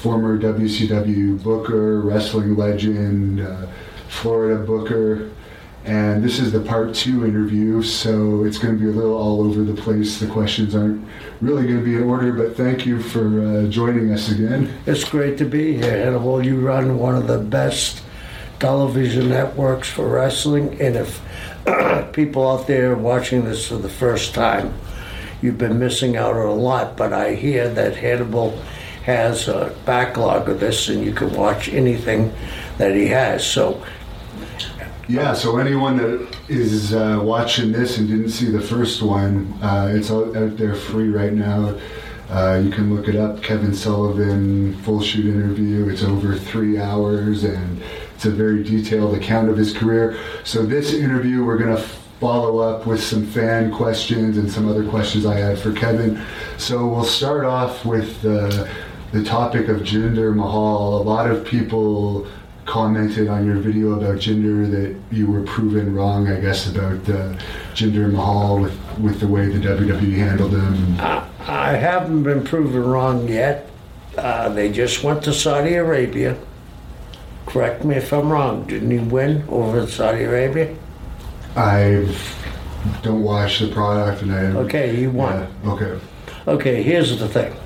former WCW booker, wrestling legend, Florida booker. And this is the part 2 interview, so it's going to be a little all over the place. The questions aren't really going to be in order, but thank you for joining us again. It's great to be here, Hannibal. You run one of the best television networks for wrestling, and if people out there watching this for the first time, you've been missing out on a lot, but I hear that Hannibal has a backlog of this, and you can watch anything that he has. Yeah, so anyone that is watching this and didn't see the first one, it's out there free right now. You can look it up, Kevin Sullivan full shoot interview. It's over 3 hours, and it's a very detailed account of his career. So this interview, we're going to follow up with some fan questions and some other questions I had for Kevin. So we'll start off with the topic of Jinder Mahal. A lot of people commented on your video about Jinder that you were proven wrong, I guess, about Jinder Mahal with the way the WWE handled him. I haven't been proven wrong yet. They just went to Saudi Arabia. Correct me if I'm wrong. Didn't he win over in Saudi Arabia? I don't watch the product, and Okay, he won. Yeah, Okay, here's the thing.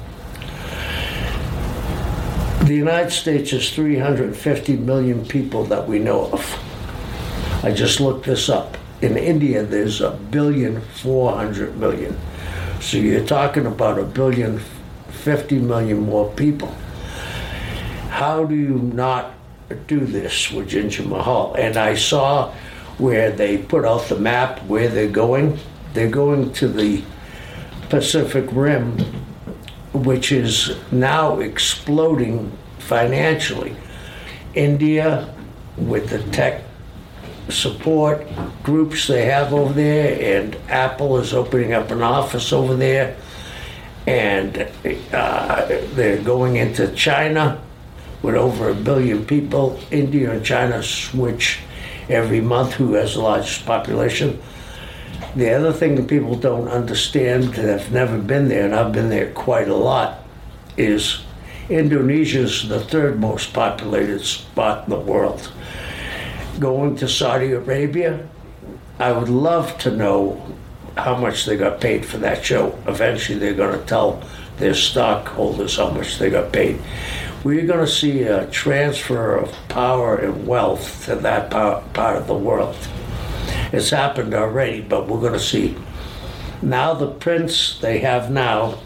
The United States is 350 million people that we know of. I just looked this up. In India, there's 1,400,000,000. So you're talking about 1,050,000,000 more people. How do you not do this with Jinder Mahal? And I saw where they put out the map where they're going. They're going to the Pacific Rim, which is now exploding financially. India, with the tech support groups they have over there, and Apple is opening up an office over there, and they're going into China with over 1 billion people. India and China switch every month who has the largest population. The other thing that people don't understand that have never been there, and I've been there quite a lot, is Indonesia's the 3rd most populated spot in the world. Going to Saudi Arabia, I would love to know how much they got paid for that show. Eventually they're going to tell their stockholders how much they got paid. We're going to see a transfer of power and wealth to that part of the world. It's happened already, but we're going to see. Now the prince they have now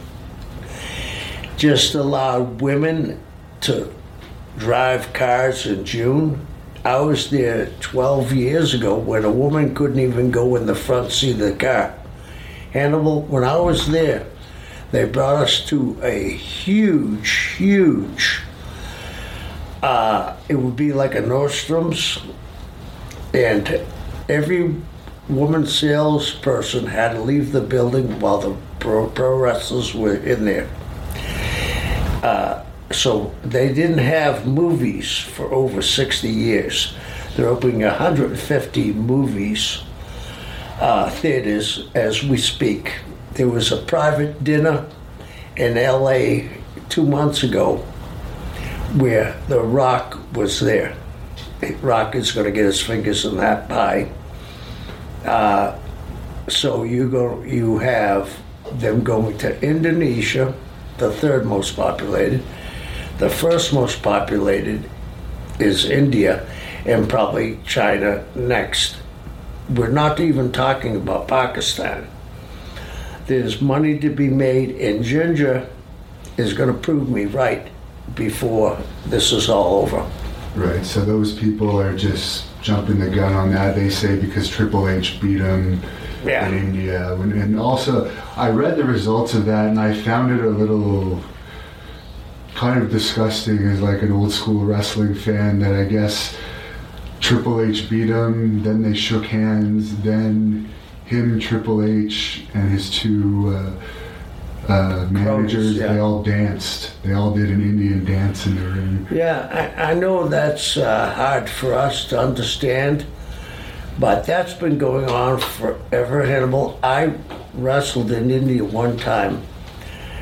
just allowed women to drive cars in June. I was there 12 years ago when a woman couldn't even go in the front seat of the car. Hannibal, when I was there, they brought us to a huge, it would be like a Nordstrom's, and every woman salesperson had to leave the building while the pro wrestlers were in there. So they didn't have movies for over 60 years. They're opening 150 movies, theaters as we speak. There was a private dinner in LA 2 months ago where The Rock was there. The Rock is going to get his fingers in that pie. So you have them going to Indonesia, the 3rd most populated. The 1st most populated is India, and probably China next. We're not even talking about Pakistan. There's money to be made, and Jinder is going to prove me right before this is all over. Right, so those people are just jumping the gun on that. They say because Triple H beat him in India. And also, I read the results of that, and I found it a little kind of disgusting as like an old school wrestling fan, that I guess Triple H beat him, then they shook hands, then him, Triple H, and his 2 managers, they all danced. They all did an Indian dance in the ring. Yeah, I know that's hard for us to understand, but that's been going on forever, Hannibal. I wrestled in India one time,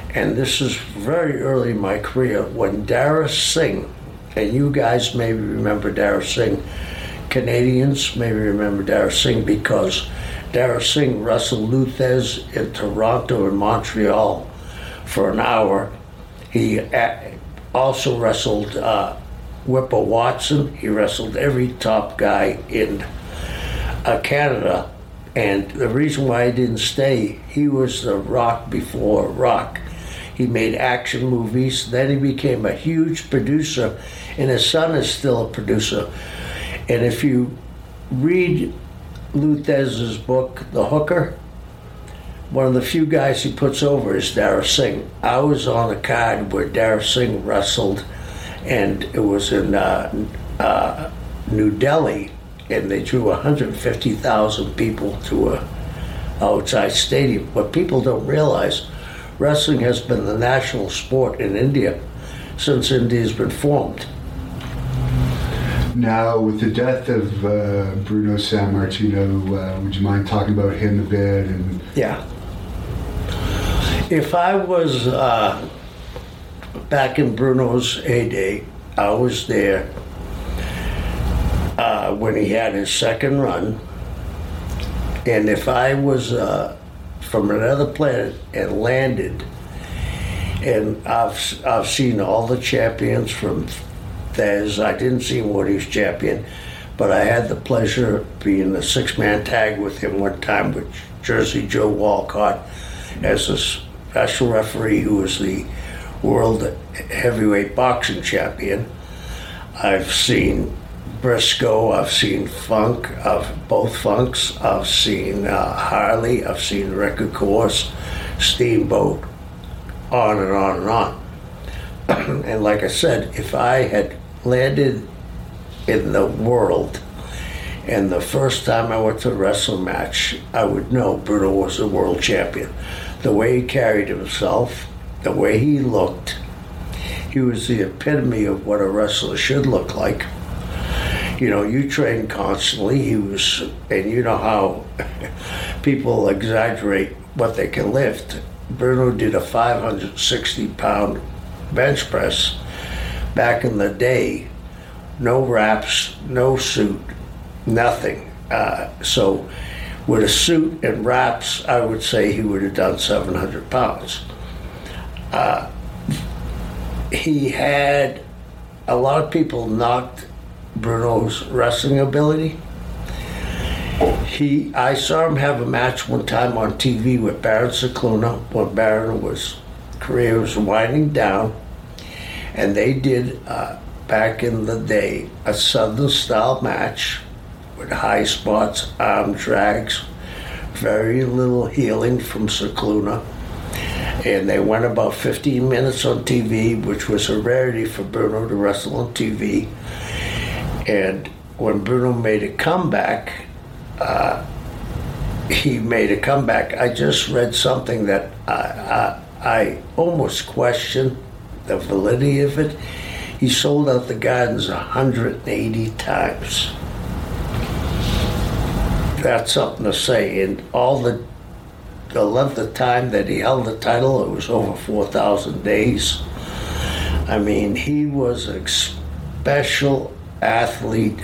and this is very early in my career, when Dara Singh, and you guys maybe remember Dara Singh, Canadians maybe remember Dara Singh because Dara Singh wrestled Lou Thesz in Toronto and Montreal for an hour. He also wrestled Whipper Watson. He wrestled every top guy in Canada. And the reason why he didn't stay, he was the Rock before Rock. He made action movies. Then he became a huge producer, and his son is still a producer. And if you read Lou Thesz's book, The Hooker, one of the few guys he puts over is Dara Singh. I was on a card where Dara Singh wrestled, and it was in New Delhi, and they drew 150,000 people to a outside stadium. What people don't realize, wrestling has been the national sport in India since India's been formed. Now, with the death of Bruno Sammartino, would you mind talking about him a bit? And yeah. If I was back in Bruno's heyday, I was there when he had his second run. And if I was from another planet and landed, and I've seen all the champions from Thesz. I didn't see him when he was champion, but I had the pleasure of being a six-man tag with him one time with Jersey Joe Walcott as a special referee who was the world heavyweight boxing champion. I've seen Briscoe, I've seen Funk, both Funks, I've seen Harley, I've seen Record Course, Steamboat, on and on and on. And like I said, if I had landed in the world and the first time I went to a wrestling match, I would know Bruno was the world champion. The way he carried himself, the way he looked, he was the epitome of what a wrestler should look like. You know, you train constantly. He was, and you know how people exaggerate what they can lift. Bruno did a 560-pound bench press back in the day. No wraps, no suit, nothing. So with a suit and wraps, I would say he would have done 700 pounds. He had, a lot of people knocked Bruno's wrestling ability. I saw him have a match one time on TV with Baron Cicluna when Baron's career was winding down, and they did, back in the day, a Southern style match with high spots, arm drags, very little healing from Cicluna. And they went about 15 minutes on TV, which was a rarity for Bruno to wrestle on TV. And when Bruno made a comeback, he made a comeback. I just read something that I almost questioned the validity of it. He sold out the Gardens 180 times. That's something to say. And all the length of time that he held the title, it was over 4,000 days. I mean, he was a special athlete.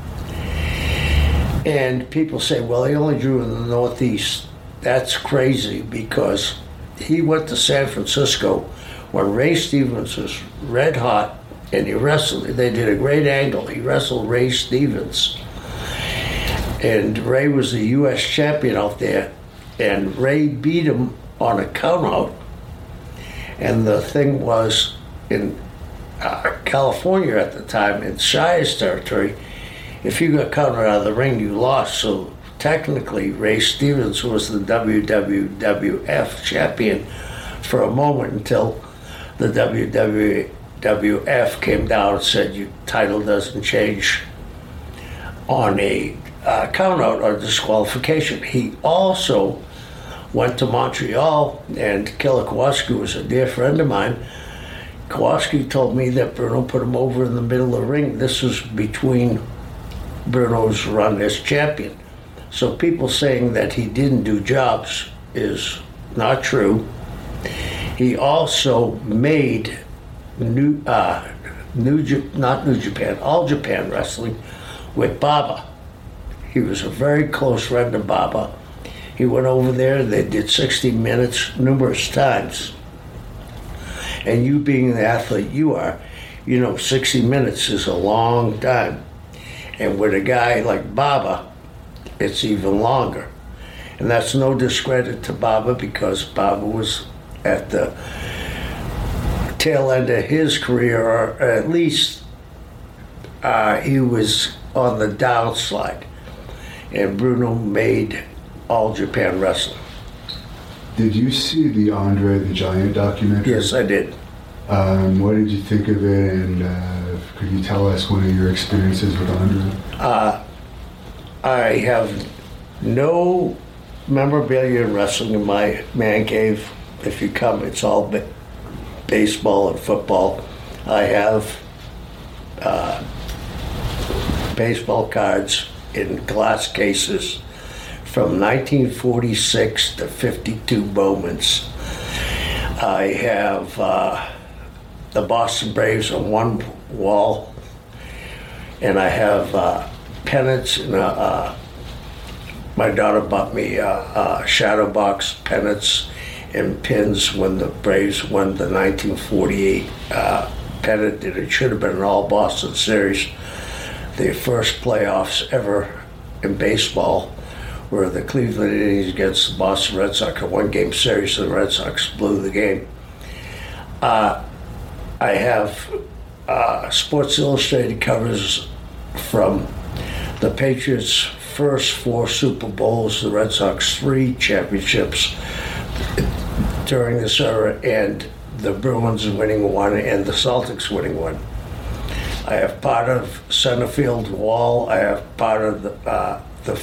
And people say, well, he only drew in the Northeast. That's crazy, because he went to San Francisco when Ray Stevens was red hot, and he wrestled. They did a great angle. He wrestled Ray Stevens. And Ray was the U.S. champion out there. And Ray beat him on a countout. And the thing was, in California at the time, in Shire's territory, if you got counted out of the ring, you lost. So technically, Ray Stevens was the WWF champion for a moment until the WWF came down and said, your title doesn't change on a countout or disqualification. He also went to Montreal, and Killer Kowalski was a dear friend of mine. Kowalski told me that Bruno put him over in the middle of the ring. This was between Bruno's run as champion. So people saying that he didn't do jobs is not true. He also made All Japan Wrestling with Baba. He was a very close friend of Baba. He went over there, they did 60 Minutes numerous times. And you being the athlete you are, 60 Minutes is a long time. And with a guy like Baba, it's even longer. And that's no discredit to Baba, because Baba was at the tail end of his career, or at least he was on the downslide. And Bruno made All Japan Wrestling. Did you see the Andre the Giant documentary? Yes, I did. What did you think of it, and could you tell us one of your experiences with Andre? I have no memorabilia in wrestling in my man cave. If you come, it's all baseball and football. I have baseball cards in glass cases from 1946 to 52 Bowmans. I have the Boston Braves on one wall, and I have pennants, and my daughter bought me shadow box pennants and pins when the Braves won the 1948 pennant, and it should have been an all Boston series. The first playoffs ever in baseball were the Cleveland Indians against the Boston Red Sox, a one-game series, and the Red Sox blew the game. I have Sports Illustrated covers from the Patriots' first 4 Super Bowls, the Red Sox 3 championships during this era, and the Bruins winning 1 and the Celtics winning 1. I have part of center field wall. I have part of the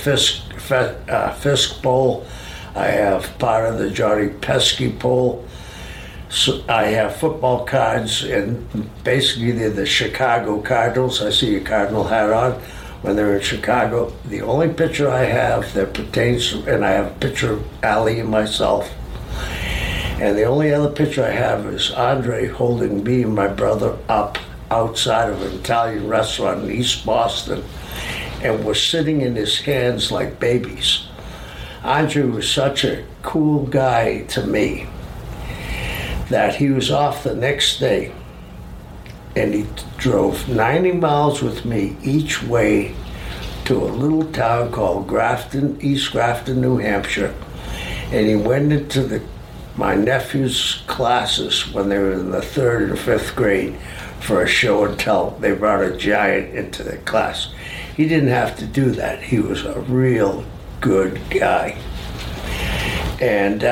Fisk Bowl. I have part of the Johnny Pesky Bowl. So I have football cards, and basically they're the Chicago Cardinals. I see a Cardinal hat on when they're in Chicago. The only picture I have that pertains, and I have a picture of Ali and myself, and the only other picture I have is Andre holding me and my brother up outside of an Italian restaurant in East Boston, and we're sitting in his hands like babies. Andre was such a cool guy to me that he was off the next day, and he drove 90 miles with me each way to a little town called Grafton, East Grafton, New Hampshire, and he went into my nephew's classes when they were in the 3rd and 5th grade for a show and tell. They brought a giant into the class. He didn't have to do that. He was a real good guy. And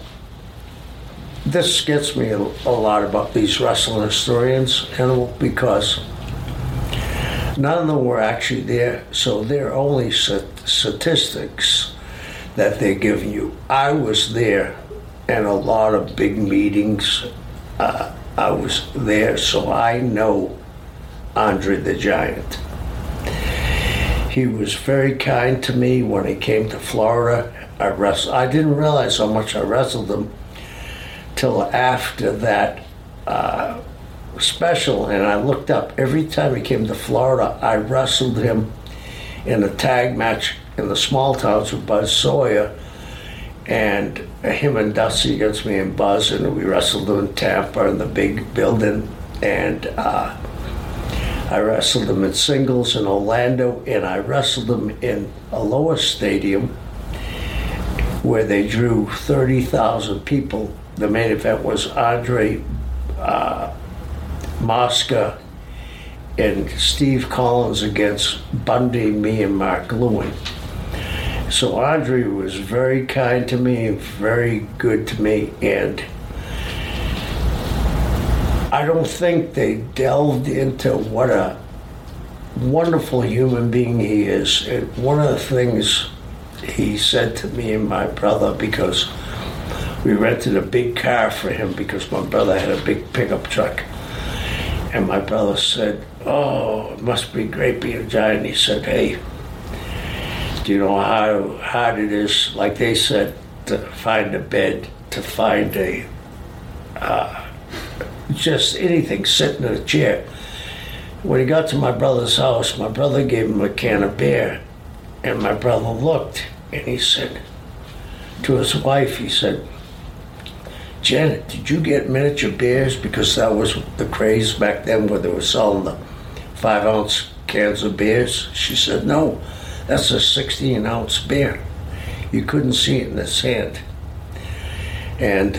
this gets me a lot about these wrestling historians, and because none of them were actually there, so they're only statistics that they're giving you. I was there in a lot of big meetings. I was there, so I know Andre the Giant. He was very kind to me when he came to Florida. I didn't realize how much I wrestled him till after that special, and I looked up. Every time he came to Florida, I wrestled him in a tag match in the small towns with Buzz Sawyer, and him and Dusty against me and Buzz, and we wrestled him in Tampa in the big building, and I wrestled him in singles in Orlando, and I wrestled him in a lower stadium where they drew 30,000 people. The main event was Andre Mosca and Steve Collins against Bundy, me, and Mark Lewin. So Andre was very kind to me, very good to me, and I don't think they delved into what a wonderful human being he is. And one of the things he said to me and my brother, because we rented a big car for him because my brother had a big pickup truck, and my brother said, "Oh, it must be great being a giant." He said, "Hey, do you know how hard it is," like they said, to find a bed, to find a just anything, sitting in a chair. When he got to my brother's house, my brother gave him a can of beer, and my brother looked, and he said to his wife, he said, "Janet, did you get miniature beers?" Because that was the craze back then where they were selling the 5-ounce cans of beers. She said, "No, that's a 16-ounce beer." You couldn't see it in his hand. And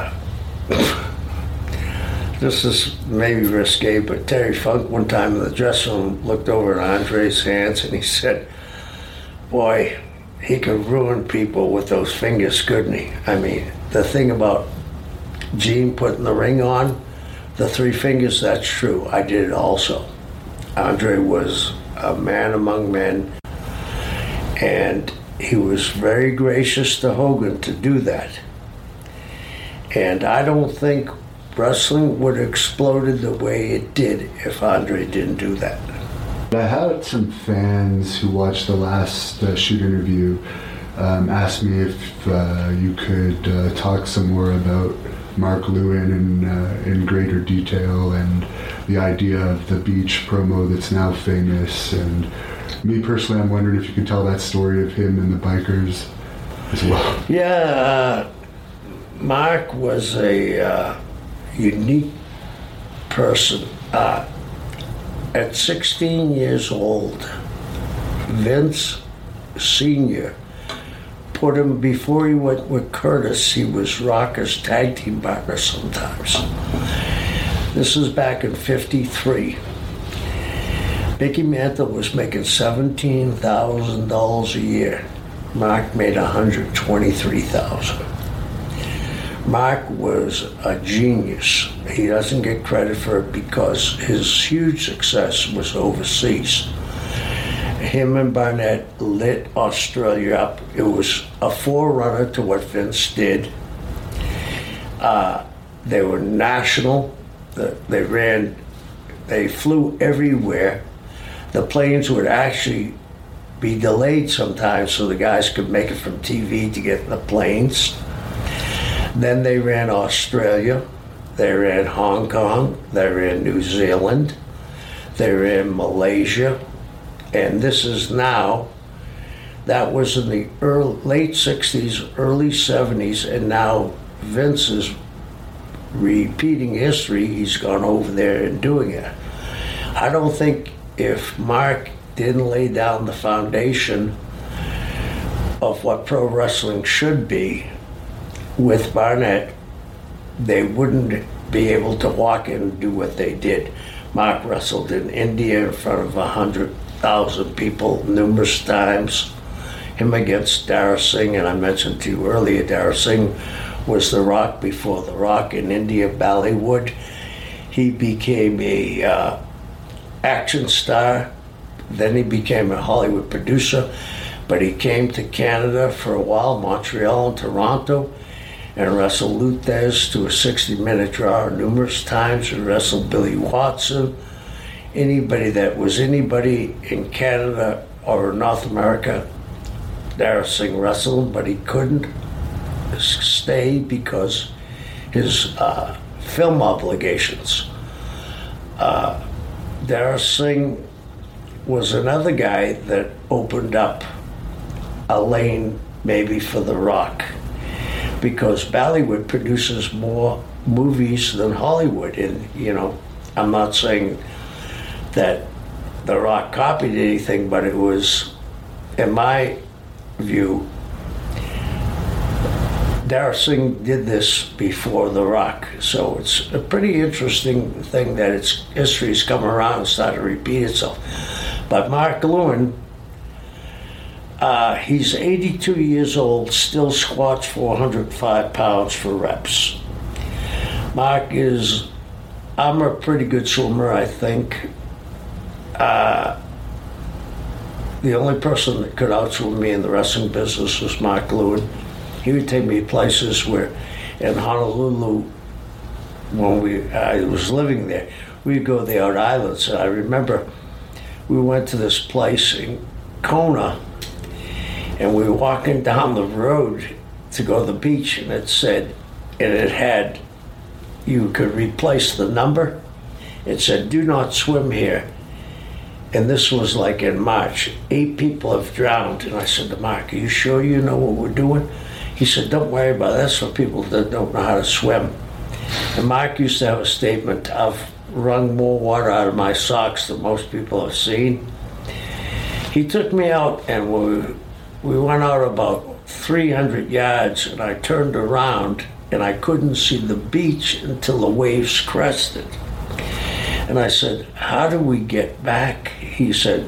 this is maybe risque, but Terry Funk one time in the dressing room looked over at Andre's hands and he said, "Boy, he could ruin people with those fingers, couldn't he?" I mean, the thing about Gene putting the ring on, the 3 fingers, that's true. I did it also. Andre was a man among men, and he was very gracious to Hogan to do that. And I don't think wrestling would have exploded the way it did if Andre didn't do that. I had some fans who watched the last shoot interview ask me if you could talk some more about Mark Lewin in greater detail and the idea of the beach promo that's now famous. And me personally, I'm wondering if you could tell that story of him and the bikers as well. Yeah, Mark was a unique person. At 16 years old, Vince Sr. put him, before he went with Curtis, he was Rocker's tag team partner sometimes. This is back in '53. Mickey Mantle was making $17,000 a year. Mark made $123,000. Mark was a genius. He doesn't get credit for it because his huge success was overseas. Him and Barnett lit Australia up. It was a forerunner to what Vince did. They were national. They flew everywhere. The planes would actually be delayed sometimes so the guys could make it from TV to get in the planes. Then they ran Australia, they ran Hong Kong, they ran New Zealand, they ran Malaysia, and this is now, that was in the late 60s, early 70s, and now Vince is repeating history. He's gone over there and doing it. I don't think if Mark didn't lay down the foundation of what pro wrestling should be with Barnett, they wouldn't be able to walk in and do what they did. Mark wrestled in India in front of 100,000 people numerous times. Him against Dara Singh, and I mentioned to you earlier, Dara Singh was The Rock before The Rock in India, Bollywood. He became a action star. Then he became a Hollywood producer, but he came to Canada for a while, Montreal and Toronto, and wrestled Luthez to a 60-minute draw numerous times, and wrestled Billy Watson. Anybody in Canada or North America, Dara Singh wrestled, but he couldn't stay because his film obligations. Dara Singh was another guy that opened up a lane maybe for The Rock, because Bollywood produces more movies than Hollywood. And, I'm not saying that The Rock copied anything, but it was, in my view, Dara Singh did this before The Rock. So it's a pretty interesting thing that its history's come around and started to repeat itself. But Mark Lewin, he's 82 years old, still squats 405 pounds for reps. Mark I'm a pretty good swimmer, I think. The only person that could outswim me in the wrestling business was Mark Lewin. He would take me places where, in Honolulu, when I was living there, we'd go to the out islands. And I remember we went to this place in Kona, and we were walking down the road to go to the beach, and it had you could replace the number. It said, "Do not swim here." And this was like in March. 8 people have drowned. And I said to Mark, "Are you sure you know what we're doing?" He said, "Don't worry about it. That's for people that don't know how to swim." And Mark used to have a statement, "I've wrung more water out of my socks than most people have seen." He took me out, and we went out about 300 yards, and I turned around, and I couldn't see the beach until the waves crested. And I said, "How do we get back?" He said,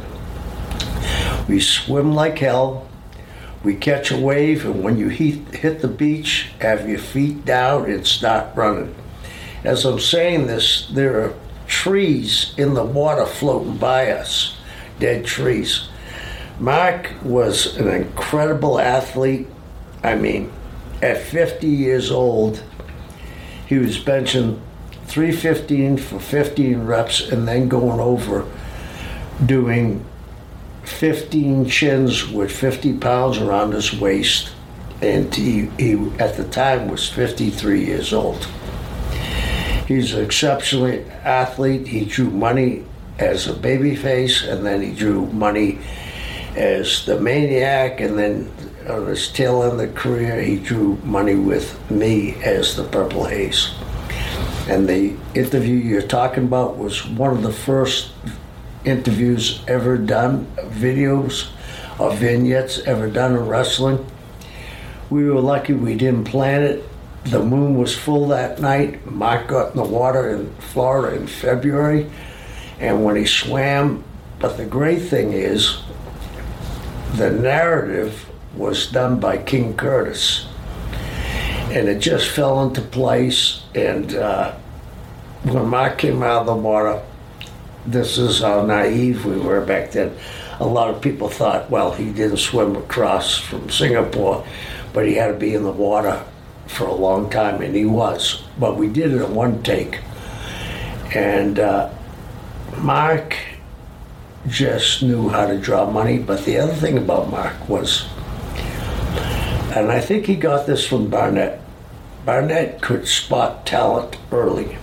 "We swim like hell. We catch a wave, and when you hit the beach, have your feet down and start running." As I'm saying this, there are trees in the water floating by us, dead trees. Mark was an incredible athlete. I mean, at 50 years old, he was benching 315 for 15 reps and then going over doing 15 chins with 50 pounds around his waist. And he at the time was 53 years old. He's an exceptional athlete. He drew money as a babyface, and then he drew money as the Maniac, and then on his tail end of the career, he drew money with me as the Purple Haze. And the interview you're talking about was one of the first interviews ever done, videos or vignettes ever done in wrestling. We were lucky we didn't plan it. The moon was full that night. Mark got in the water in Florida in February, and when he swam, but the great thing is, the narrative was done by King Curtis, and it just fell into place. And when Mark came out of the water, this is how naive we were back then. A lot of people thought, well, he didn't swim across from Singapore, but he had to be in the water for a long time, and he was. But we did it in one take. And Mark just knew how to draw money. But the other thing about Mark was, and I think he got this from Barnett, Barnett could spot talent early.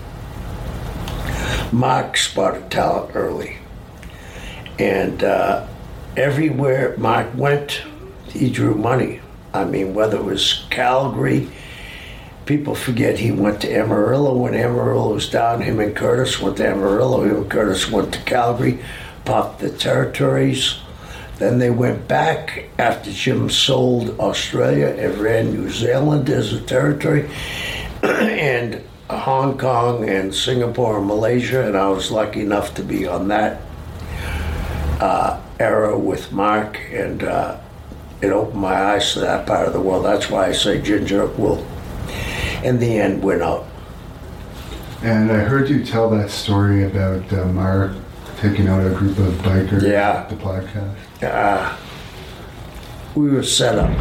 Mark spotted talent early. And everywhere Mark went, he drew money. I mean, whether it was Calgary, people forget he went to Amarillo. When Amarillo was down, him and Curtis went to Amarillo. Him and Curtis went to Calgary, popped the territories. Then they went back after Jim sold Australia and ran New Zealand as a territory, and Hong Kong and Singapore and Malaysia. And I was lucky enough to be on that era with Mark, and it opened my eyes to that part of the world. That's why I say Ginger will, in the end, win out. And I heard you tell that story about Mark taking out a group of bikers at the podcast. We were set up.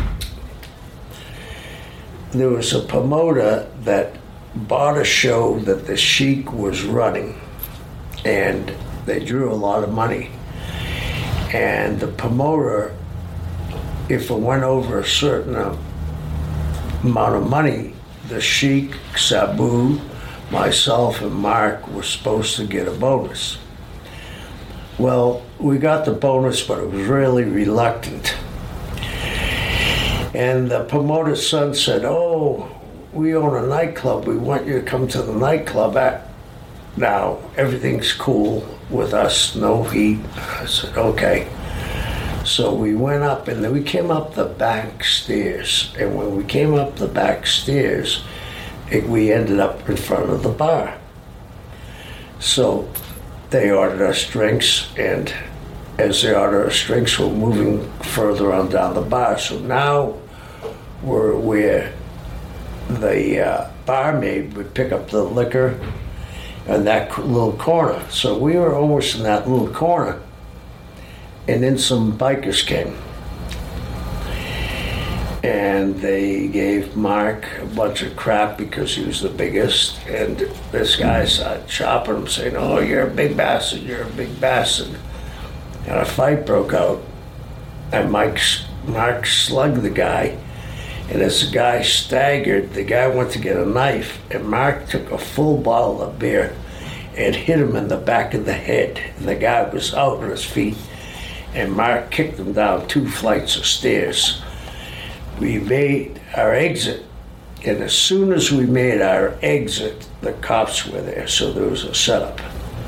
There was a promoter that bought a show that the Sheik was running, and they drew a lot of money. And the promoter, if it went over a certain amount of money, the Sheik, Sabu, myself, and Mark were supposed to get a bonus. Well, we got the bonus, but it was really reluctant. And the promoter's son said, "Oh, we own a nightclub. We want you to come to the nightclub. Now, everything's cool with us, no heat." I said, "Okay." So we went up, and then we came up the back stairs. And when we came up the back stairs, we ended up in front of the bar. So they ordered us drinks, and as they ordered us drinks, we're moving further on down the bar. So now we're where the barmaid would pick up the liquor in that little corner. So we were almost in that little corner, and then some bikers came. And they gave Mark a bunch of crap because he was the biggest. And this guy started chopping him, saying, "Oh, you're a big bastard, you're a big bastard." And a fight broke out. And Mark slugged the guy. And as the guy staggered, the guy went to get a knife, and Mark took a full bottle of beer and hit him in the back of the head. And the guy was out on his feet, and Mark kicked him down 2 flights of stairs. We made our exit, and as soon as we made our exit, the cops were there, so there was a setup.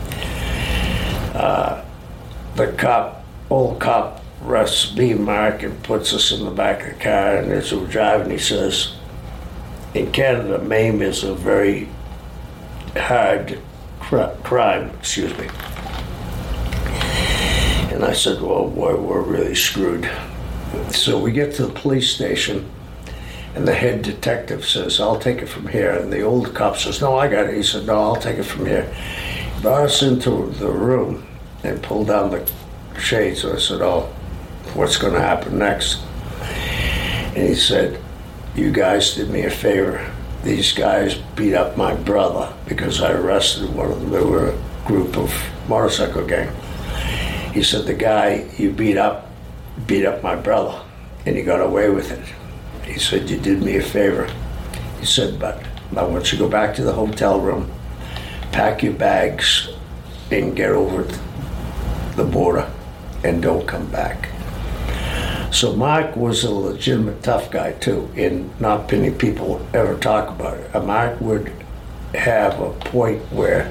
Old cop arrests me and Mark and puts us in the back of the car, and as we're driving, he says, in Canada, MAME is a very hard crime, excuse me. And I said, well, boy, we're really screwed. So we get to the police station, and the head detective says, I'll take it from here. And the old cop says, no, I got it. He said, no, I'll take it from here. He brought us into the room and pulled down the shades. I said, oh, what's going to happen next? And he said, you guys did me a favor. These guys beat up my brother because I arrested one of them. They were a group of motorcycle gang. He said, the guy you beat up my brother, and he got away with it. He said, you did me a favor. He said, but I want you to go back to the hotel room, pack your bags, and get over the border, and don't come back. So Mark was a legitimate tough guy too, and not many people ever talk about it. Mark would have a point where,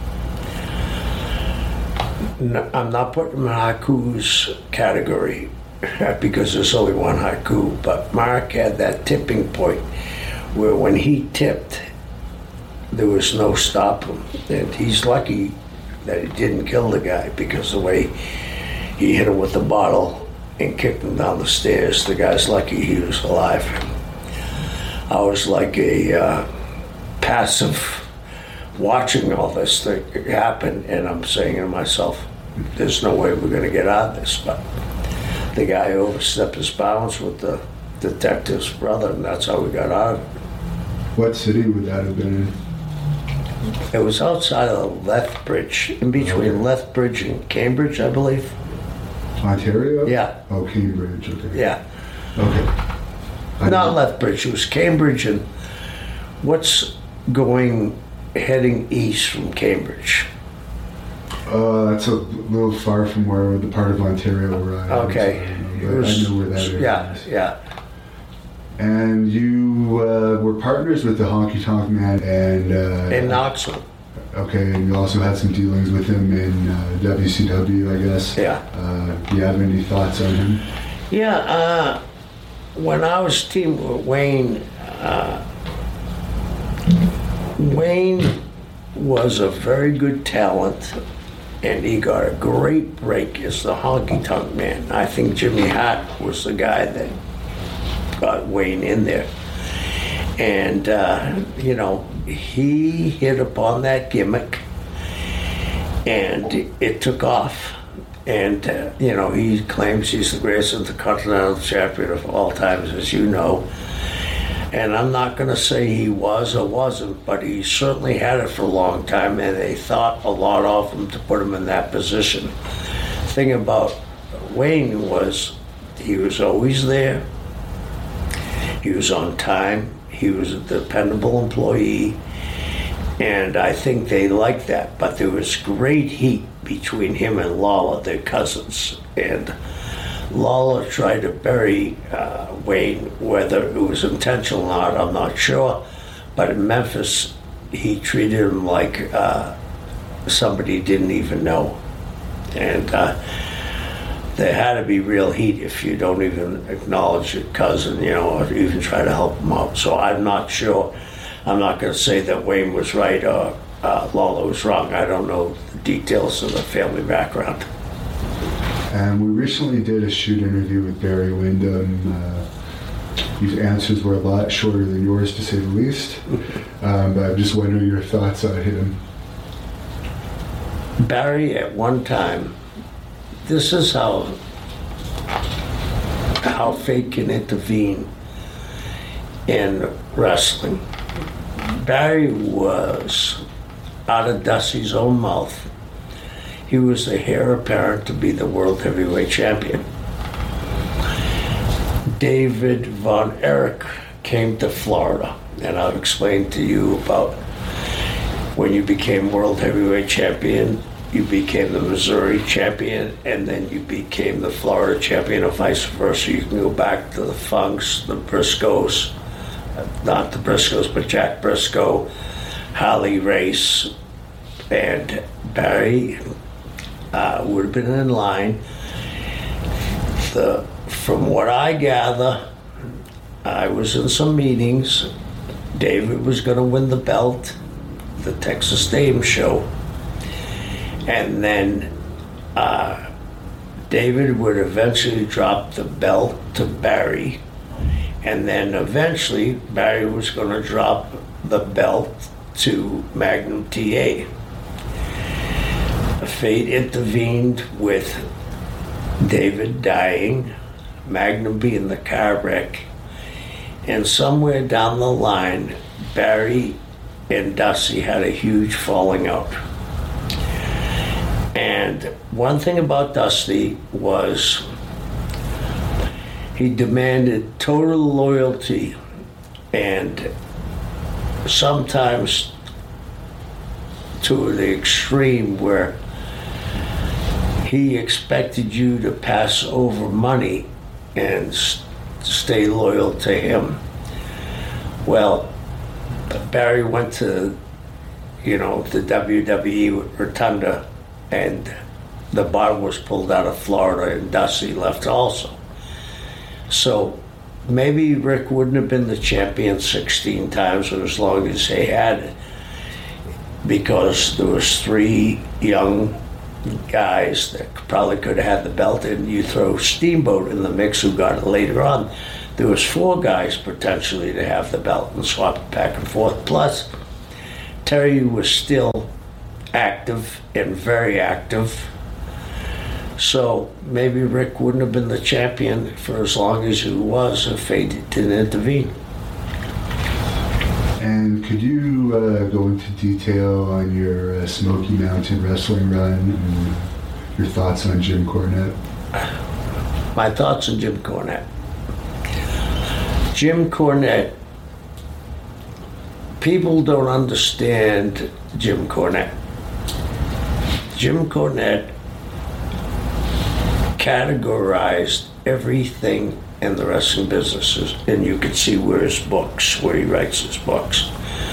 I'm not putting him in Haku's category because there's only one haiku, but Mark had that tipping point where when he tipped, there was no stopping. And he's lucky that he didn't kill the guy, because the way he hit him with the bottle and kicked him down the stairs, the guy's lucky he was alive. I was like a passive watching all this thing happen, and I'm saying to myself, there's no way we're going to get out of this. But the guy overstepped his bounds with the detective's brother, and that's how we got out of it. What city would that have been in? It was outside of Lethbridge, in between Lethbridge and Cambridge, I believe. Ontario? Yeah. Oh, Cambridge, okay. Yeah. Okay. Not Lethbridge, it was Cambridge, and what's heading east from Cambridge? That's a little far from where the part of Ontario where I am. Okay. I know where that is. Yeah. And you were partners with the Honky Tonk Man and... in Knoxville. Okay, and you also had some dealings with him in WCW, I guess. Yeah. Do you have any thoughts on him? Yeah, when I was teamed with Wayne, Wayne was a very good talent, and he got a great break as the Honky Tonk Man. I think Jimmy Hart was the guy that got Wayne in there. And, he hit upon that gimmick, and it took off. And, he claims he's the greatest intercontinental champion of all times, as you know. And I'm not going to say he was or wasn't, but he certainly had it for a long time, and they thought a lot of him to put him in that position. The thing about Wayne was he was always there. He was on time. He was a dependable employee, and I think they liked that. But there was great heat between him and Lawler, their cousins, and Lawler tried to bury Wayne. Whether it was intentional or not, I'm not sure. But in Memphis, he treated him like somebody didn't even know. And there had to be real heat if you don't even acknowledge your cousin, or even try to help him out. So I'm not sure. I'm not going to say that Wayne was right or Lawler was wrong. I don't know the details of the family background. And we recently did a shoot interview with Barry Windham. His answers were a lot shorter than yours, to say the least. But I'm just wondering your thoughts on him. Barry, at one time, this is how fate can intervene in wrestling. Barry was, out of Dusty's own mouth, he was the heir apparent to be the world heavyweight champion. David Von Erich came to Florida, and I've explained to you about when you became world heavyweight champion, you became the Missouri champion, and then you became the Florida champion, or vice versa. You can go back to the Funks, the Briscoes, not the Briscoes, but Jack Briscoe, Harley Race, and Barry would have been in line. From what I gather, I was in some meetings. David was going to win the belt, the Texas Dame show. And then David would eventually drop the belt to Barry. And then eventually Barry was going to drop the belt to Magnum TA. Fate intervened with David dying, Magnum being the car wreck, and somewhere down the line, Barry and Dusty had a huge falling out. And one thing about Dusty was he demanded total loyalty, and sometimes to the extreme where he expected you to pass over money and stay loyal to him. Well, Barry went to, the WWE with Rotunda, and the bar was pulled out of Florida, and Dusty left also. So maybe Rick wouldn't have been the champion 16 times or as long as they had it, because there was 3 young guys that probably could have had the belt, and you throw Steamboat in the mix, who got it later on. There was 4 guys potentially to have the belt and swap it back and forth. Plus, Terry was still active and very active. So maybe Rick wouldn't have been the champion for as long as he was if fate didn't intervene. And could you go into detail on your Smoky Mountain wrestling run and your thoughts on Jim Cornette? My thoughts on Jim Cornette. Jim Cornette, people don't understand Jim Cornette. Jim Cornette categorized everything in the wrestling businesses, and you can see where he writes his books.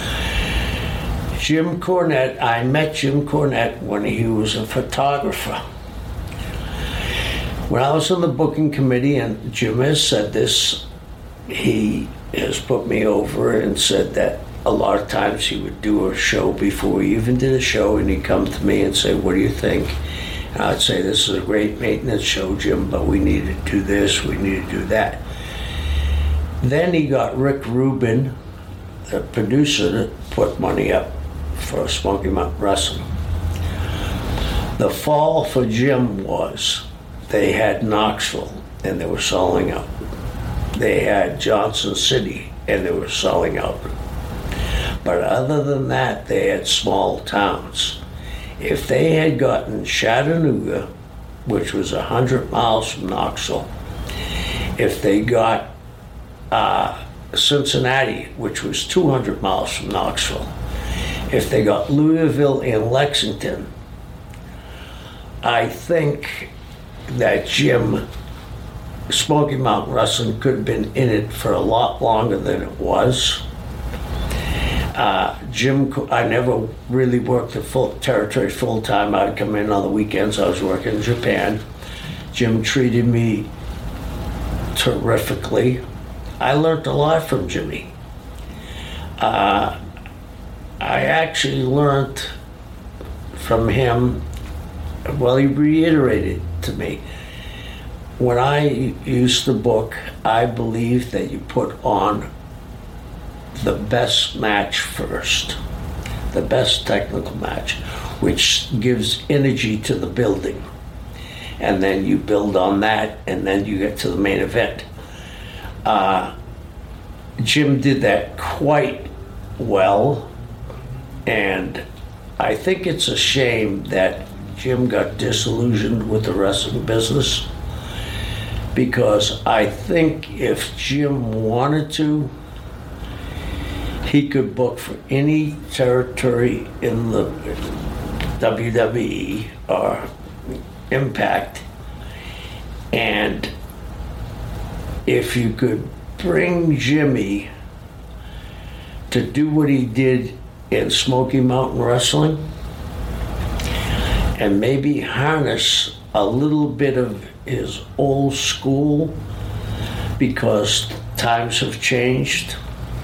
Jim Cornette, I met Jim Cornette when he was a photographer. When I was on the booking committee, and Jim has said this, he has put me over and said that a lot of times he would do a show before he even did a show, and he'd come to me and say, "What do you think?" And I'd say, "This is a great maintenance show, Jim, but we need to do this, we need to do that." Then he got Rick Rubin, the producer, to put money up for Smoky Mountain Wrestling. The fall for Jim was they had Knoxville, and they were selling out. They had Johnson City, and they were selling out. But other than that, they had small towns. If they had gotten Chattanooga, which was 100 miles from Knoxville, if they got Cincinnati, which was 200 miles from Knoxville, if they got Louisville and Lexington, I think that Smoky Mountain Wrestling could have been in it for a lot longer than it was. I never really worked the full territory full time. I'd come in on the weekends. I was working in Japan. Jim treated me terrifically. I learned a lot from Jimmy. I actually learned from him, well, he reiterated to me, when I used the book, I believe that you put on the best match first, the best technical match, which gives energy to the building. And then you build on that, and then you get to the main event. Jim did that quite well, and I think it's a shame that Jim got disillusioned with the wrestling business, because I think if Jim wanted to, he could book for any territory in the WWE or Impact. And if you could bring Jimmy to do what he did in Smoky Mountain Wrestling and maybe harness a little bit of his old school, because times have changed,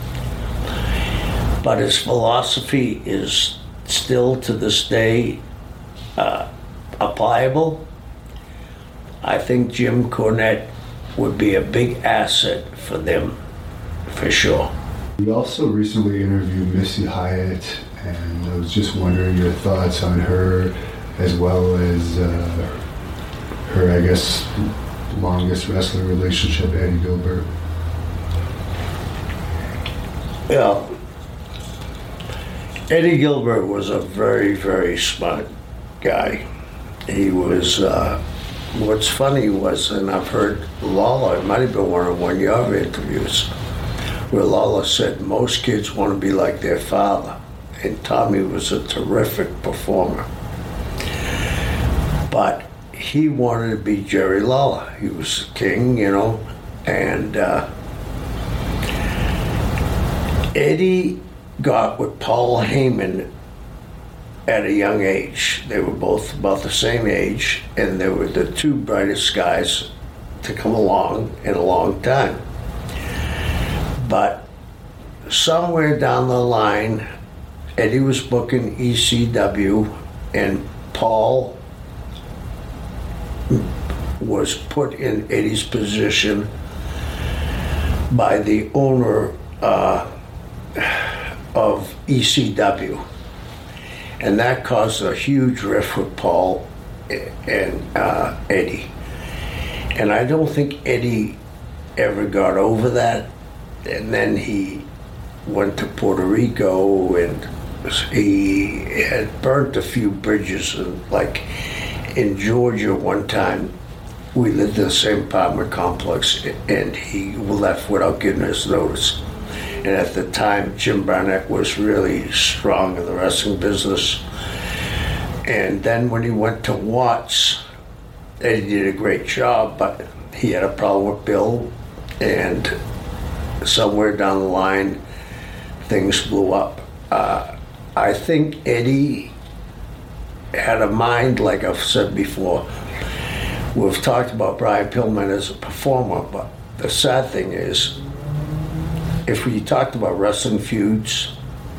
but his philosophy is still to this day applicable, I think Jim Cornette would be a big asset for them, for sure. We also recently interviewed Missy Hyatt, and I was just wondering your thoughts on her, as well as her, I guess, longest wrestling relationship, Eddie Gilbert. Yeah. Eddie Gilbert was a very, very smart guy. He was, what's funny was, and I've heard Lawler, it might have been one of your interviews, where Lawler said most kids want to be like their father. And Tommy was a terrific performer. But he wanted to be Jerry Lawler. He was the king, you know, and Eddie got with Paul Heyman at a young age. They were both about the same age, and they were the two brightest guys to come along in a long time. But somewhere down the line, Eddie was booking ECW, and Paul was put in Eddie's position by the owner of ECW. And that caused a huge rift with Paul and Eddie. And I don't think Eddie ever got over that. And then he went to Puerto Rico, and he had burnt a few bridges. And like in Georgia one time, we lived in the same apartment complex, and he left without giving us notice. And at the time, Jim Barnett was really strong in the wrestling business. And then when he went to Watts, Eddie did a great job, but he had a problem with Bill, and somewhere down the line, things blew up. I think Eddie had a mind, like I've said before. We've talked about Brian Pillman as a performer, but the sad thing is, if we talked about wrestling feuds,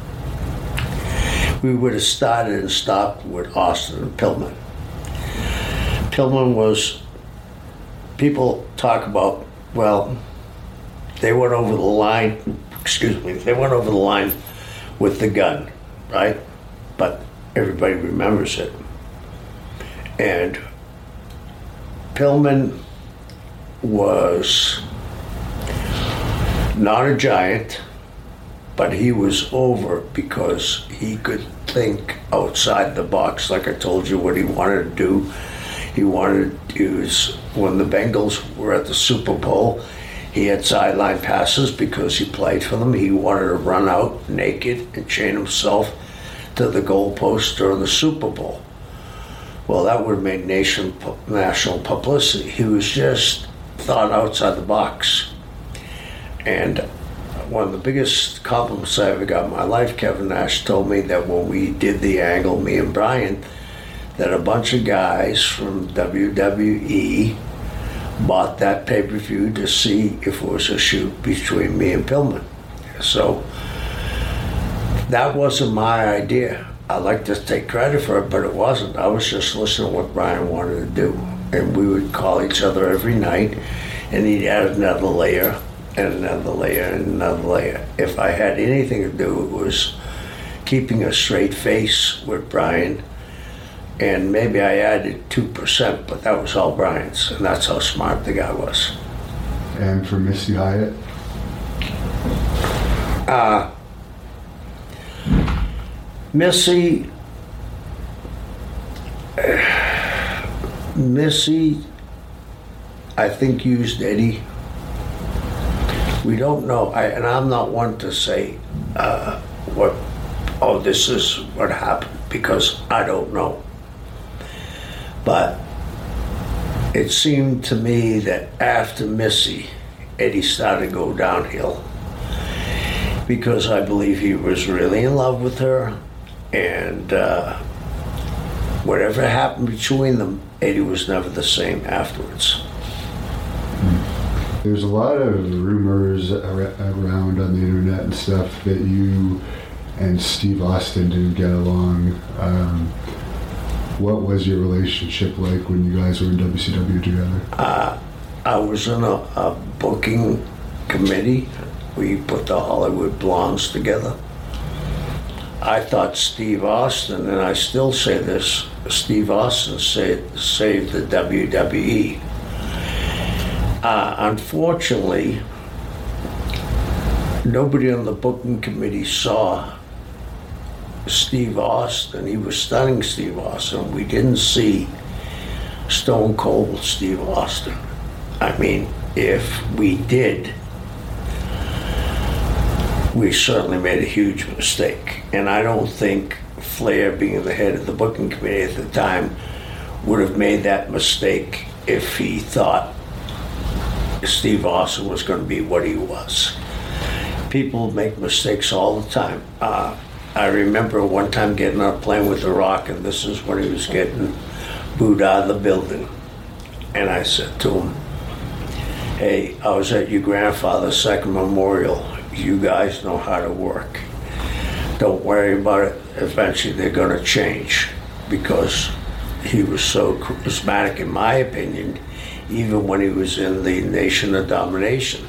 we would have started and stopped with Austin and Pillman. Pillman was, people talk about, well, they went over the line, they went over the line with the gun, right? But everybody remembers it. And Pillman was not a giant, but he was over because he could think outside the box. Like I told you what he wanted to do. He wanted to use, when the Bengals were at the Super Bowl, he had sideline passes because he played for them. He wanted to run out naked and chain himself to the goalpost during the Super Bowl. Well, that would have made national publicity. He was just thought outside the box. And one of the biggest compliments I ever got in my life, Kevin Nash told me that when we did the angle, me and Brian, that a bunch of guys from WWE bought that pay-per-view to see if it was a shoot between me and Pillman. So that wasn't my idea. I like to take credit for it, but it wasn't. I was just listening to what Brian wanted to do. And we would call each other every night, and he'd add another layer, and another layer, and another layer. If I had anything to do, it was keeping a straight face with Brian. And maybe I added 2%, but that was all Brian's, and that's how smart the guy was. And for Missy Hyatt? Missy, I think, used Eddie. We don't know, and I'm not one to say this is what happened, because I don't know. But it seemed to me that after Missy, Eddie started to go downhill, because I believe he was really in love with her, and whatever happened between them, Eddie was never the same afterwards. There's a lot of rumors around on the internet and stuff that you and Steve Austin didn't get along. What was your relationship like when you guys were in WCW together? I was in a booking committee. We put the Hollywood Blondes together. I thought Steve Austin, and I still say this, Steve Austin saved the WWE. Unfortunately, nobody on the booking committee saw Steve Austin. He was stunning Steve Austin. We didn't see Stone Cold Steve Austin. I mean, if we did, we certainly made a huge mistake. And I don't think Flair, being the head of the booking committee at the time, would have made that mistake if he thought Steve Austin was going to be what he was. People make mistakes all the time. I remember one time getting on a plane with The Rock, and this is when he was getting booed out of the building. And I said to him, "Hey, I was at your grandfather's second memorial. You guys know how to work. Don't worry about it. Eventually they're going to change." Because he was so charismatic, in my opinion, even when he was in the Nation of Domination.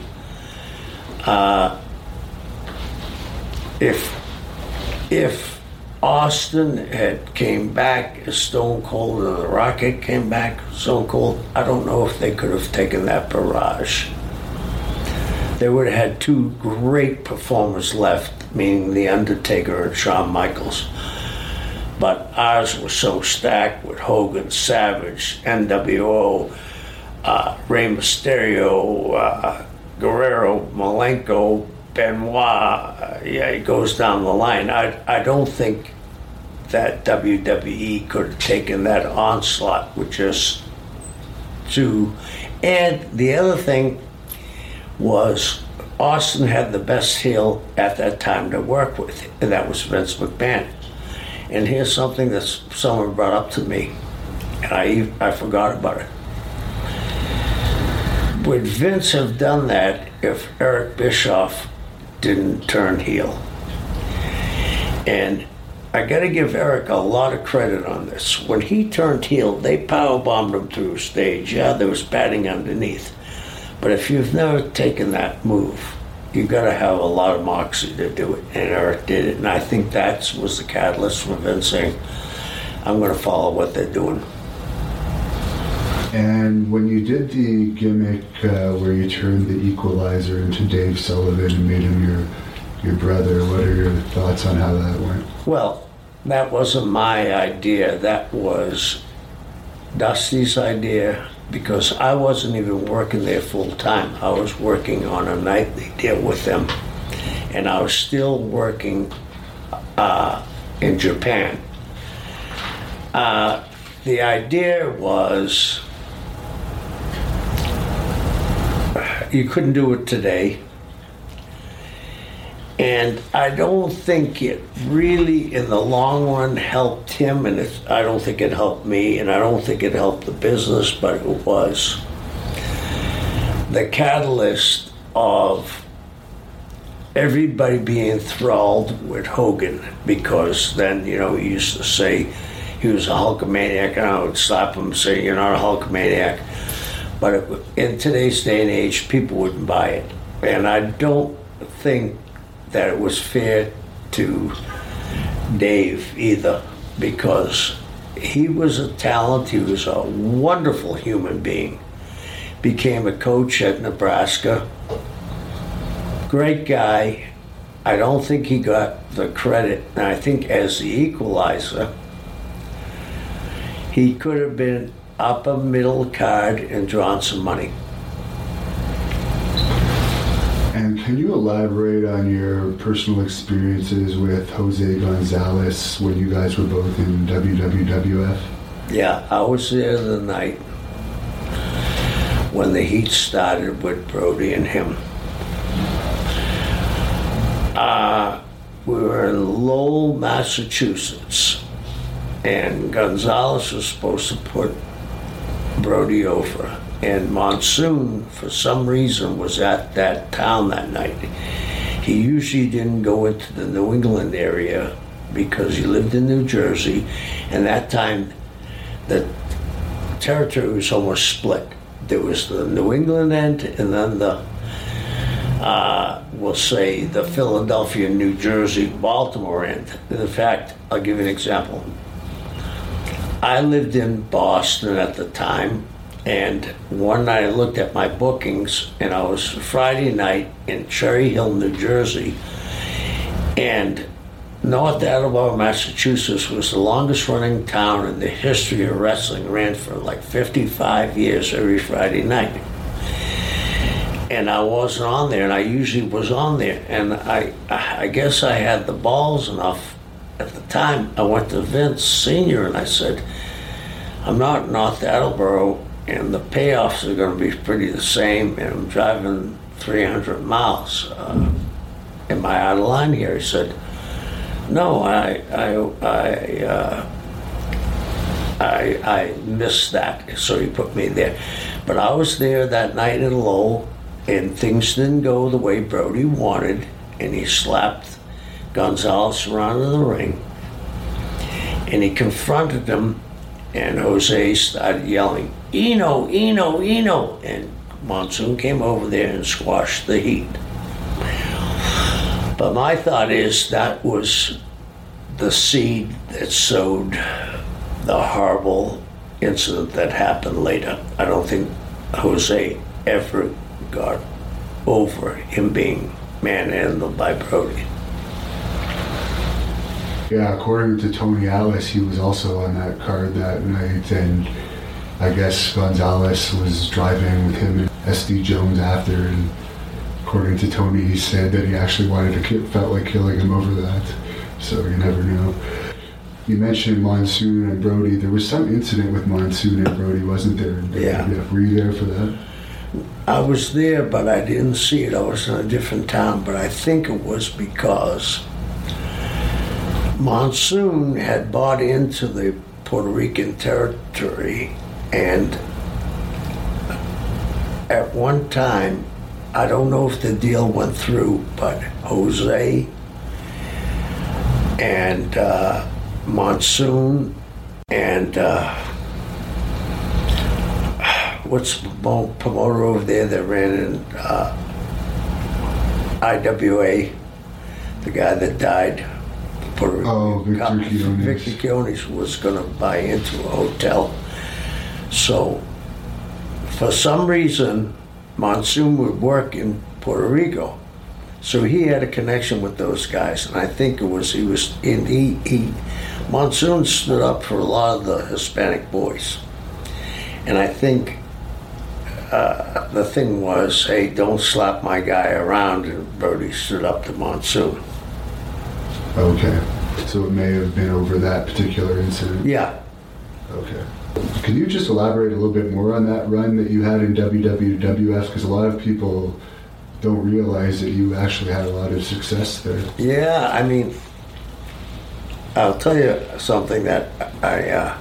If Austin had came back as Stone Cold and The Rock had came back Stone Cold, I don't know if they could have taken that barrage. They would have had two great performers left, meaning The Undertaker and Shawn Michaels. But ours was so stacked with Hogan, Savage, NWO, Rey Mysterio, Guerrero, Malenko, Benoit. It goes down the line. I don't think that WWE could have taken that onslaught with just two. And the other thing was, Austin had the best heel at that time to work with, and that was Vince McMahon. And here's something that someone brought up to me, and I forgot about it. Would Vince have done that if Eric Bischoff didn't turn heel? And I got to give Eric a lot of credit on this. When he turned heel, they powerbombed him through stage. Yeah, there was batting underneath. But if you've never taken that move, you've got to have a lot of moxie to do it. And Eric did it. And I think that was the catalyst for Vince saying, I'm going to follow what they're doing. And when you did the gimmick where you turned the Equalizer into Dave Sullivan and made him your brother, what are your thoughts on how that went? Well, that wasn't my idea. That was Dusty's idea, because I wasn't even working there full time. I was working on a nightly deal with them, and I was still working in Japan. The idea was, you couldn't do it today. And I don't think it really, in the long run, helped him, and I don't think it helped me, and I don't think it helped the business, but it was the catalyst of everybody being enthralled with Hogan, because then, he used to say he was a Hulkamaniac, and I would slap him and say, "You're not a Hulkamaniac." But in today's day and age, people wouldn't buy it. And I don't think that it was fair to Dave either, because he was a talent, he was a wonderful human being. Became a coach at Nebraska. Great guy. I don't think he got the credit, and I think as the Equalizer, he could have been upper middle card and drawn some money. And can you elaborate on your personal experiences with Jose Gonzalez when you guys were both in WWF? Yeah, I was there the night when the heat started with Brody and him. We were in Lowell, Massachusetts, and Gonzalez was supposed to put Brody over. And Monsoon, for some reason, was at that town that night. He usually didn't go into the New England area because he lived in New Jersey, and that time the territory was almost split. There was the New England end, and then the, we'll say, the Philadelphia, New Jersey, Baltimore end. In fact, I'll give you an example. I lived in Boston at the time, and one night I looked at my bookings, and I was Friday night in Cherry Hill, New Jersey, and North Attleboro, Massachusetts was the longest running town in the history of wrestling. Ran for like 55 years every Friday night. And I wasn't on there, and I usually was on there. And I guess I had the balls enough at the time. I went to Vince Sr. and I said, I'm not in North Attleboro, and the payoffs are going to be pretty the same, and I'm driving 300 miles. Am I out of line here? He said, no, I missed that, so he put me there. But I was there that night in Lowell, and things didn't go the way Brody wanted, and he slapped Gonzalez around in the ring, and he confronted him, and Jose started yelling, Eno, Eno, Eno, and Monsoon came over there and squashed the heat. But my thought is that was the seed that sowed the horrible incident that happened later. I don't think Jose ever got over him being manhandled by Brody. Yeah, according to Tony Alice, he was also on that card that night, and I guess Gonzalez was driving with him and SD Jones after, and according to Tony, he said that he actually wanted to felt like killing him over that. So you never know. You mentioned Monsoon and Brody. There was some incident with Monsoon and Brody, wasn't there? Yeah. Were you there for that? I was there, but I didn't see it. I was in a different town, but I think it was because Monsoon had bought into the Puerto Rican territory, and at one time, I don't know if the deal went through, but Jose and Monsoon and what's the promoter over there that ran in IWA, the guy that died? Victor Quinones. Victor Quinones was going to buy into a hotel. So, for some reason, Monsoon would work in Puerto Rico. So he had a connection with those guys, and I think it was Monsoon stood up for a lot of the Hispanic boys. And I think the thing was, hey, don't slap my guy around, and Brody stood up to Monsoon. Okay, so it may have been over that particular incident? Yeah. Okay. Can you just elaborate a little bit more on that run that you had in WWF? Because a lot of people don't realize that you actually had a lot of success there. Yeah, I mean, I'll tell you something that I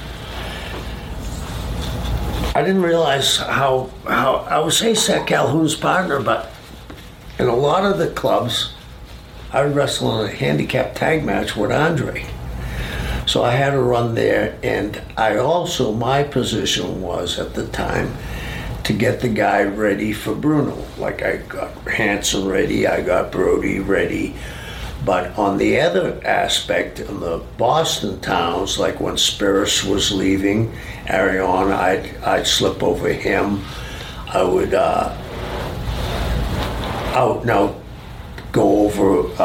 didn't realize how I was ASAC Calhoun's partner, but in a lot of the clubs, I would wrestle in a handicap tag match with Andre. So I had to run there, and I also, my position was at the time to get the guy ready for Bruno. Like I got Hanson ready, I got Brody ready. But on the other aspect, in the Boston towns, like when Spirus was leaving, Arion, I'd slip over him. I would go over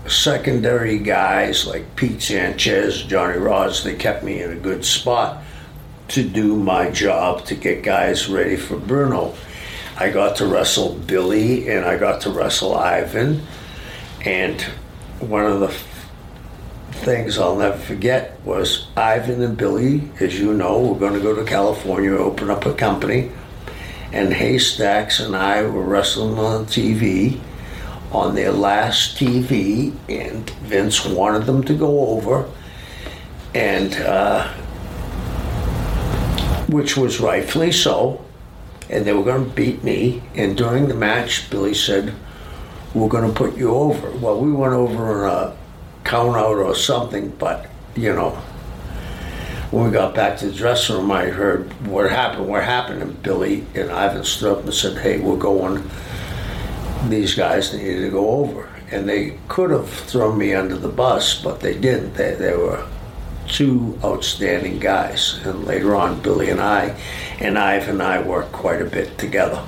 secondary guys like Pete Sanchez, Johnny Rods, they kept me in a good spot to do my job to get guys ready for Bruno. I got to wrestle Billy and I got to wrestle Ivan, and one of the things I'll never forget was Ivan and Billy, as you know, were going to go to California, open up a company, and Haystacks and I were wrestling on TV on their last TV, and Vince wanted them to go over, and which was rightfully so, and they were going to beat me. And during the match, Billy said, "We're going to put you over." Well, we went over in a count out or something, but when we got back to the dressing room, I heard what happened, and Billy and Ivan stood up and said, "Hey, we're going. These guys needed to go over." And they could have thrown me under the bus, but they didn't. They were two outstanding guys. And later on, Billy and I and Ivan and I worked quite a bit together.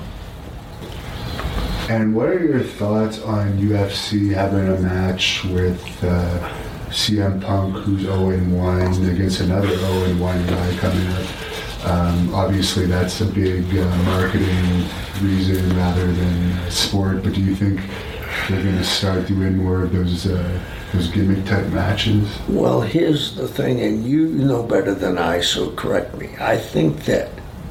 And what are your thoughts on UFC having a match with CM Punk, who's 0-1, against another 0-1 guy coming up? Obviously, that's a big marketing reason rather than sport, but do you think they're going to start doing more of those gimmick-type matches? Well, here's the thing, and you know better than I, so correct me. I think that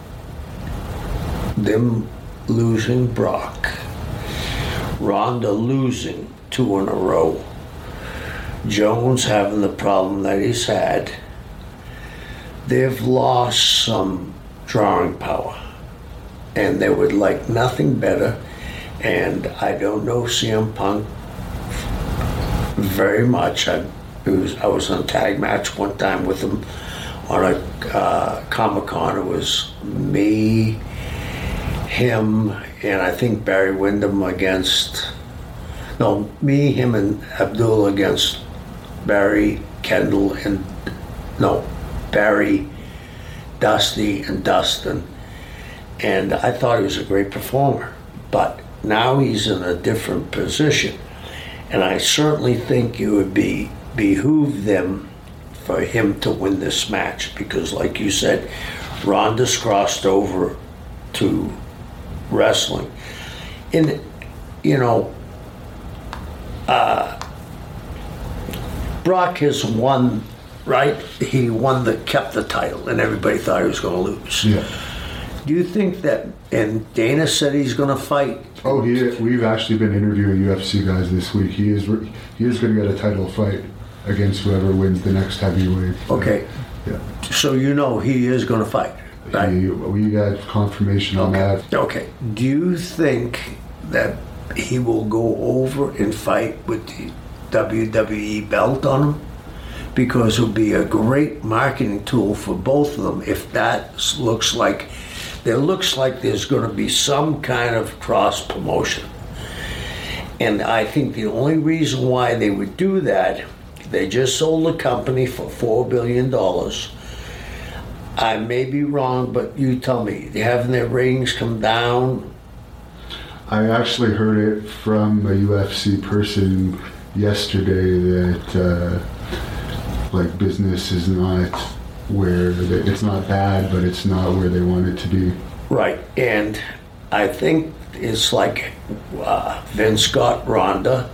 them losing Brock, Ronda losing 2 in a row, Jones having the problem that he's had, they've lost some drawing power, and they would like nothing better. And I don't know CM Punk very much. I was on a tag match one time with him on a Comic-Con. It was me, him, and I think Barry Windham him and Abdullah against Barry, Kendall, and Barry, Dusty, and Dustin. And I thought he was a great performer, but now he's in a different position. And I certainly think it would behoove them for him to win this match, because like you said, Ronda's crossed over to wrestling. And, Brock has won, right? He kept the title, and everybody thought he was going to lose. Yeah. Do you think that, and Dana said he's going to fight? Oh, we've actually been interviewing UFC guys this week. He is going to get a title fight against whoever wins the next heavyweight. Okay. Yeah. So he is going to fight, right? We got confirmation on that. Okay. Do you think that he will go over and fight with the WWE belt on him? Because it would be a great marketing tool for both of them if that looks like there's going to be some kind of cross promotion. And I think the only reason why they would do that, they just sold the company for $4 billion. I may be wrong, but you tell me, having their ratings come down? I actually heard it from a UFC person yesterday that business is not where it's not bad, but it's not where they want it to be. Right, and I think it's like Vince got Ronda,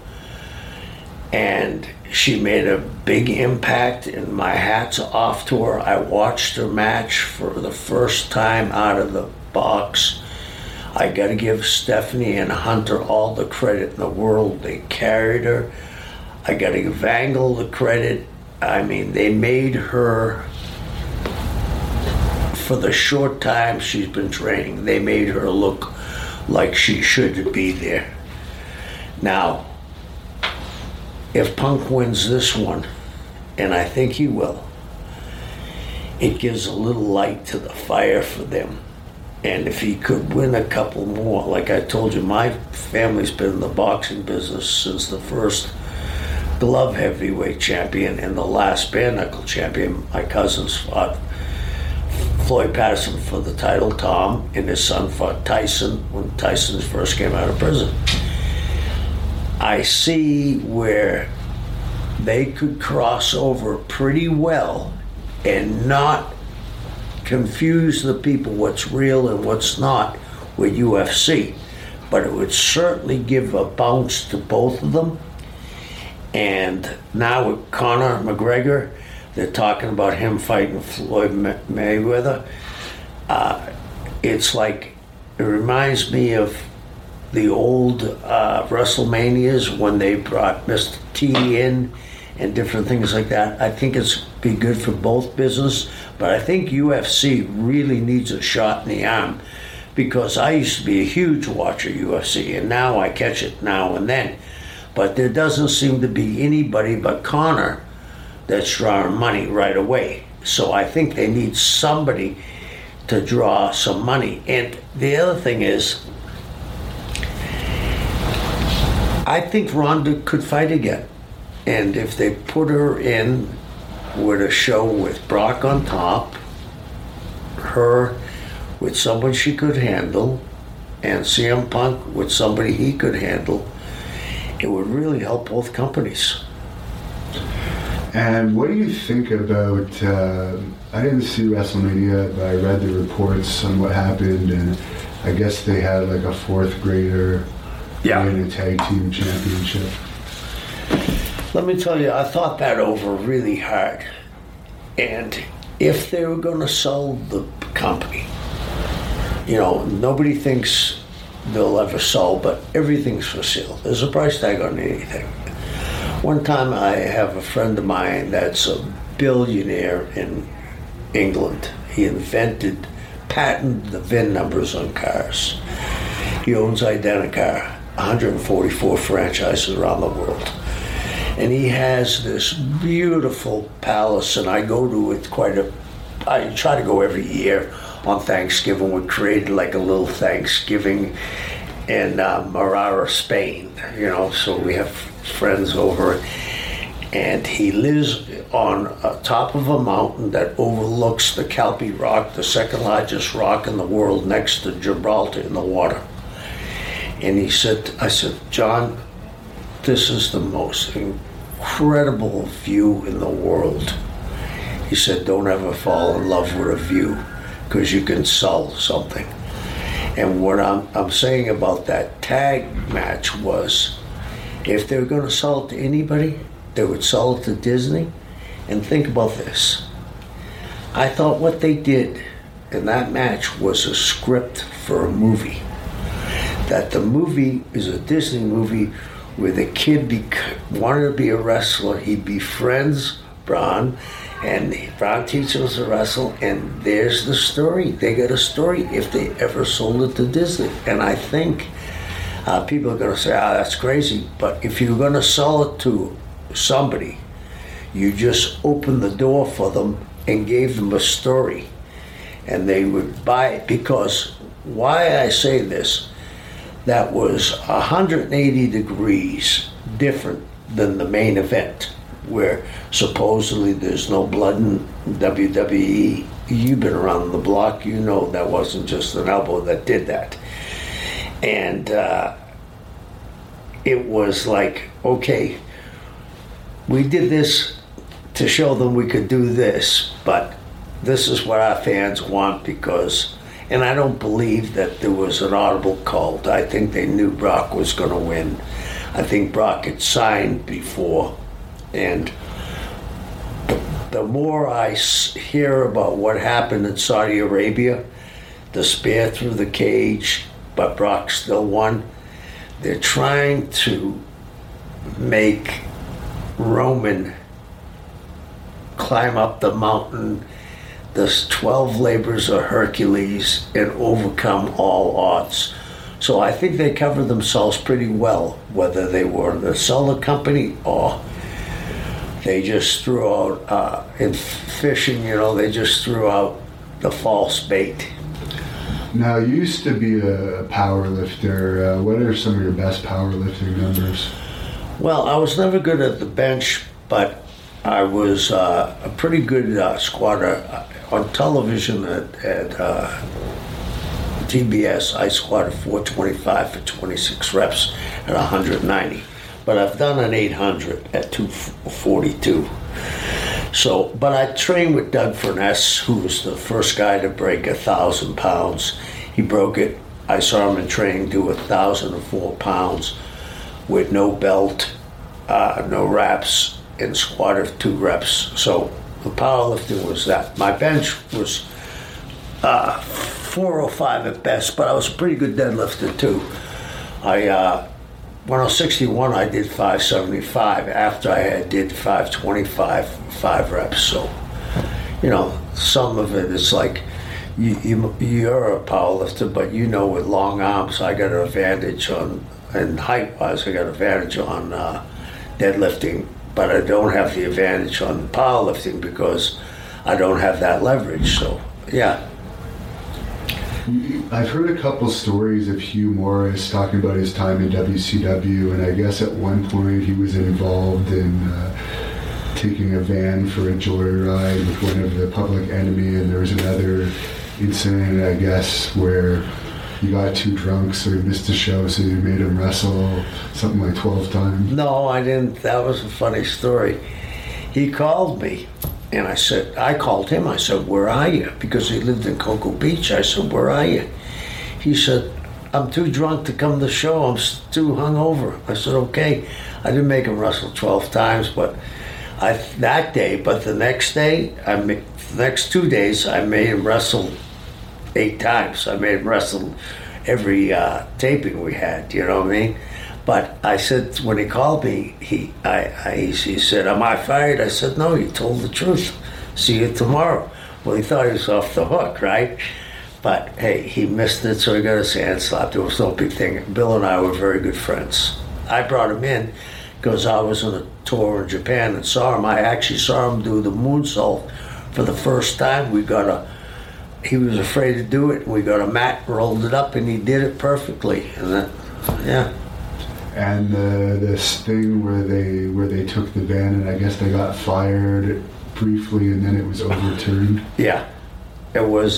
and she made a big impact, and my hat's off to her. I watched her match for the first time out of the box. I got to give Stephanie and Hunter all the credit in the world. They carried her. I got to give Angle the credit. I mean, they made her, for the short time she's been training, they made her look like she should be there. Now, if Punk wins this one, and I think he will, it gives a little light to the fire for them. And if he could win a couple more, like I told you, my family's been in the boxing business since the first glove heavyweight champion and the last bare knuckle champion. My cousins fought Floyd Patterson for the title, Tom, and his son fought Tyson when Tyson first came out of prison. I see where they could cross over pretty well and not confuse the people what's real and what's not with UFC. But it would certainly give a bounce to both of them. And now with Conor McGregor, they're talking about him fighting Floyd Mayweather. It's like, it reminds me of the old WrestleManias when they brought Mr. T in and different things like that. I think it's be good for both business, but I think UFC really needs a shot in the arm, because I used to be a huge watcher of UFC, and now I catch it now and then. But there doesn't seem to be anybody but Conor that's drawing money right away. So I think they need somebody to draw some money. And the other thing is, I think Ronda could fight again. And if they put her in with a show with Brock on top, her with someone she could handle, and CM Punk with somebody he could handle, it would really help both companies. And what do you think about, I didn't see WrestleMania, but I read the reports on what happened, and I guess they had like a fourth grader in a tag team championship. Let me tell you, I thought that over really hard. And if they were going to sell the company, you know, nobody thinks they'll ever sell, but everything's for sale. There's a price tag on anything. One time I have a friend of mine that's a billionaire in England. He patented the VIN numbers on cars. He owns Identicar, 144 franchises around the world. And he has this beautiful palace, and I go to it I try to go every year on Thanksgiving. We created like a little Thanksgiving in Marara, Spain, you know, so we have friends over. And he lives on top of a mountain that overlooks the Calpe Rock, the second largest rock in the world, next to Gibraltar in the water. And I said, John, this is the most incredible view in the world. He said, don't ever fall in love with a view, because you can sell something. And what I'm saying about that tag match was, if they were going to sell it to anybody, they would sell it to Disney. And think about this. I thought what they did in that match was a script for a movie. That the movie is a Disney movie where the kid wanted to be a wrestler. He befriends Braun, and Braun teaches him to wrestle, and there's the story. They got a story if they ever sold it to Disney. And I think people are going to say, that's crazy. But if you're going to sell it to somebody, you just opened the door for them and gave them a story, and they would buy it. Because why I say this, that was 180 degrees different than the main event, where supposedly there's no blood in WWE. You've been around the block, you know that wasn't just an elbow that did that. And it was like, okay, we did this to show them we could do this, but this is what our fans want, because, and I don't believe that there was an audible call. I think they knew Brock was going to win. I think Brock had signed before, and the more I hear about what happened in Saudi Arabia, the spear through the cage, but Brock still won. They're trying to make Roman climb up the mountain, the 12 labors of Hercules, and overcome all odds. So I think they covered themselves pretty well, whether they were the seller company or they just threw out, in fishing, you know, they just threw out the false bait. Now, you used to be a power lifter. What are some of your best powerlifting numbers? Well, I was never good at the bench, but I was a pretty good squatter. On television at TBS, I squatted 425 for 26 reps at 190. but I've done an 800 at 242. So, but I trained with Doug Furness, who was the first guy to break 1,000 pounds. He broke it. I saw him in training do 1,004 pounds with no belt, no wraps, and squat of 2 reps. So the powerlifting was that. My bench was 405 at best, but I was a pretty good deadlifter too. When I was 61, I did 575. After I did 525, 5 reps. So, some of it is like you're a powerlifter, but with long arms, I got an advantage on, and height-wise, I got an advantage on deadlifting, but I don't have the advantage on powerlifting because I don't have that leverage. So, yeah. I've heard a couple stories of Hugh Morris talking about his time in WCW, and I guess at one point he was involved in taking a van for a joyride with one of the Public Enemy, and there was another incident, I guess, where he got too drunk, so he missed the show, so they made him wrestle something like 12 times. No, I didn't. That was a funny story. He called me. And I called him, I said, where are you? Because he lived in Cocoa Beach. I said, where are you? He said, I'm too drunk to come to the show. I'm too hungover. I said, okay. I didn't make him wrestle 12 times, but that day, but the next day, the next 2 days, I made him wrestle 8 times. I made him wrestle every taping we had, you know what I mean? But I said, when he called me, he said, am I fired? I said, no, you told the truth. See you tomorrow. Well, he thought he was off the hook, right? But, hey, he missed it, so he got his hand slapped. It was no big thing. Bill and I were very good friends. I brought him in because I was on a tour in Japan and saw him. I actually saw him do the moonsault for the first time. He was afraid to do it. We got a mat, rolled it up, and he did it perfectly. And then, yeah. And this thing where they took the van and I guess they got fired briefly and then it was overturned. Yeah, it was.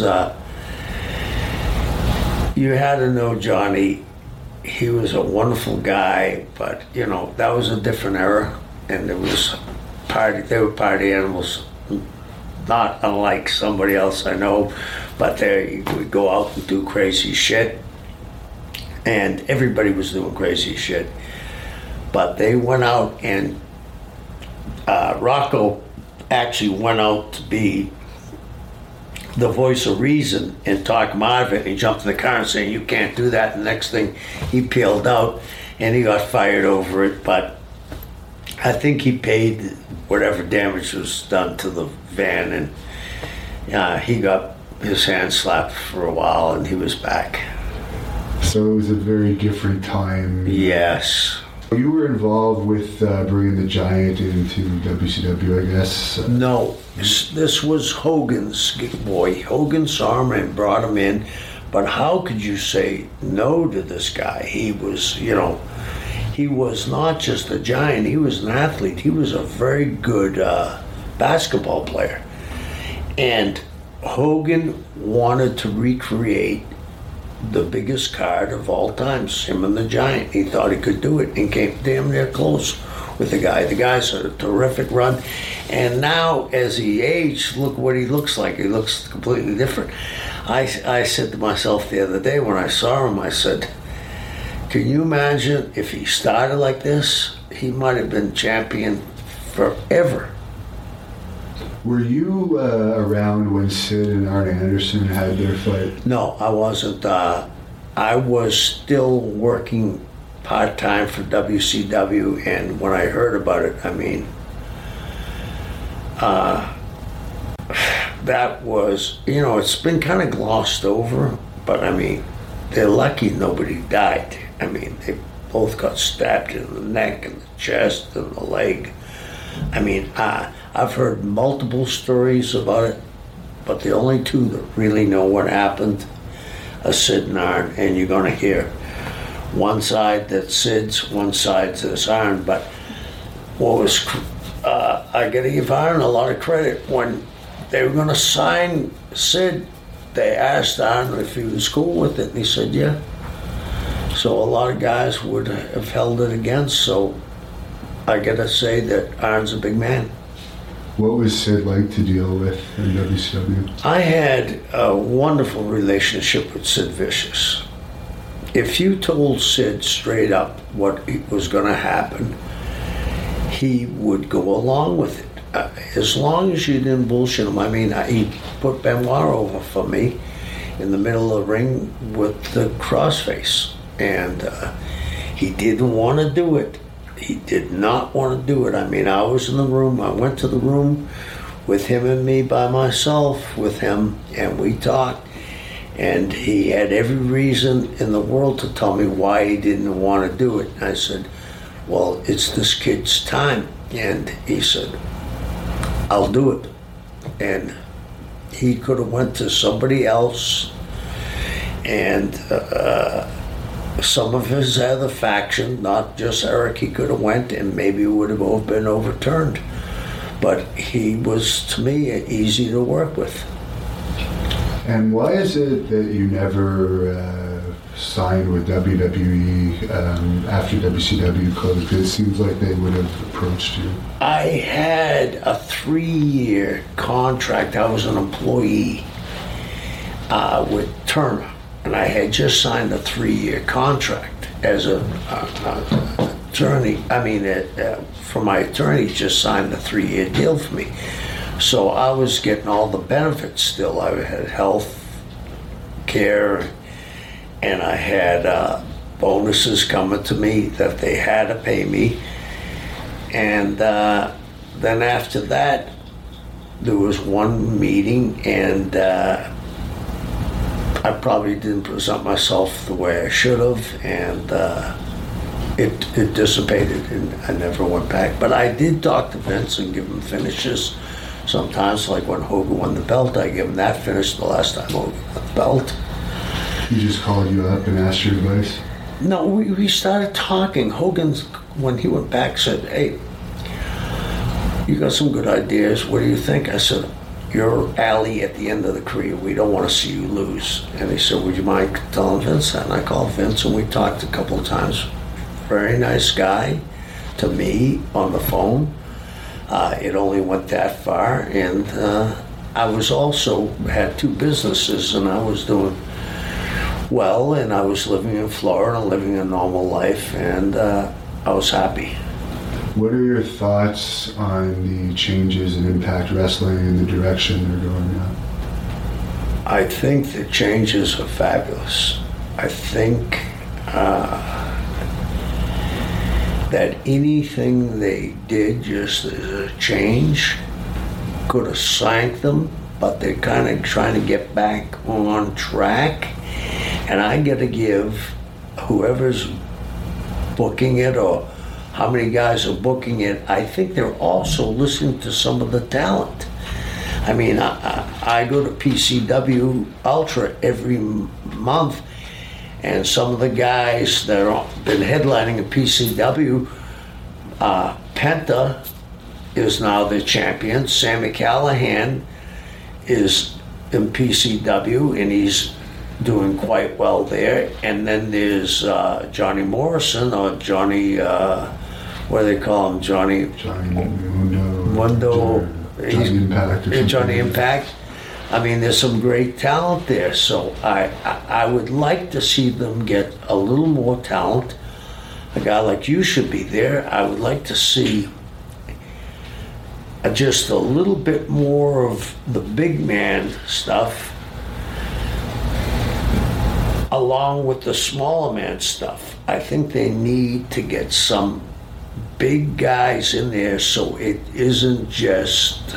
You had to know Johnny. He was a wonderful guy, but that was a different era, and it was they were party animals, not unlike somebody else I know, but they would go out and do crazy shit. And everybody was doing crazy shit. But they went out and Rocco actually went out to be the voice of reason and talk him out of it. He jumped in the car and saying, you can't do that. And the next thing, he peeled out and he got fired over it. But I think he paid whatever damage was done to the van, and he got his hand slapped for a while and he was back. So it was a very different time. Yes. You were involved with bringing the Giant into WCW, I guess. No, this was Hogan's boy. Hogan saw him and brought him in. But how could you say no to this guy? He was, he was not just a Giant. He was an athlete. He was a very good basketball player. And Hogan wanted to recreate the biggest card of all times, him and the Giant. He thought he could do it and came damn near close with the guy. The guy's had a terrific run. And now, as he aged, look what he looks like. He looks completely different. I said to myself the other day when I saw him, I said, can you imagine if he started like this? He might have been champion forever. Were you around when Sid and Arn Anderson had their fight? No, I wasn't. I was still working part-time for WCW, and when I heard about it, that was, it's been kind of glossed over, but they're lucky nobody died. They both got stabbed in the neck and the chest and the leg. I've heard multiple stories about it, but the only two that really know what happened are Sid and Arn, and you're going to hear one side that's Sid's, one side that's Arn. But what was, I got to give Arn a lot of credit. When they were going to sign Sid, they asked Arn if he was cool with it, and he said, yeah. So a lot of guys would have held it against, so I gotta say that Arn's a big man. What was Sid like to deal with in WCW? I had a wonderful relationship with Sid Vicious. If you told Sid straight up what was going to happen, he would go along with it. As long as you didn't bullshit him. I mean, he put Benoit over for me in the middle of the ring with the crossface. And he didn't want to do it. He did not want to do it. I mean, I was in the room. I went to the room with him and me by myself with him, and we talked. And he had every reason in the world to tell me why he didn't want to do it. And I said, well, it's this kid's time. And he said, I'll do it. And he could have went to somebody else, and some of his other faction, not just Eric, he could have went and maybe would have been overturned. But he was, to me, easy to work with. And why is it that you never signed with WWE after WCW closed? Because it seems like they would have approached you. I had a 3-year contract. I was an employee with Turner, and I had just signed a 3-year contract as an attorney. I mean, for my attorney, just signed a 3-year deal for me. So I was getting all the benefits still. I had health care, and I had bonuses coming to me that they had to pay me. And then after that, there was one meeting, and I probably didn't present myself the way I should have, and it dissipated, and I never went back. But I did talk to Vince and give him finishes. Sometimes, like when Hogan won the belt, I gave him that finish the last time Hogan won the belt. He just called you up and asked your advice? No, we started talking. Hogan, when he went back, said, hey, you got some good ideas. What do you think? I said, you're Ali at the end of the career. We don't want to see you lose. And he said, would you mind telling Vince that? And I called Vince, and we talked a couple of times. Very nice guy to me on the phone. It only went that far, and I was also had 2 businesses, and I was doing well, and I was living in Florida, living a normal life, and I was happy. What are your thoughts on the changes in Impact Wrestling and the direction they're going now? I think the changes are fabulous. I think that anything they did just as a change could have sank them, but they're kind of trying to get back on track. And I got to give whoever's booking it, or how many guys are booking it, I think they're also listening to some of the talent. I mean, I go to PCW Ultra every month, and some of the guys that have been headlining at PCW, Penta is now the champion. Sami Callihan is in PCW, and he's doing quite well there. And then there's Johnny Morrison, or Johnny, what do they call him? Johnny Mundo. Johnny Impact. Johnny Impact. I mean, there's some great talent there, so I would like to see them get a little more talent. A guy like you should be there. I would like to see just a little bit more of the big man stuff along with the smaller man stuff. I think they need to get some big guys in there so it isn't just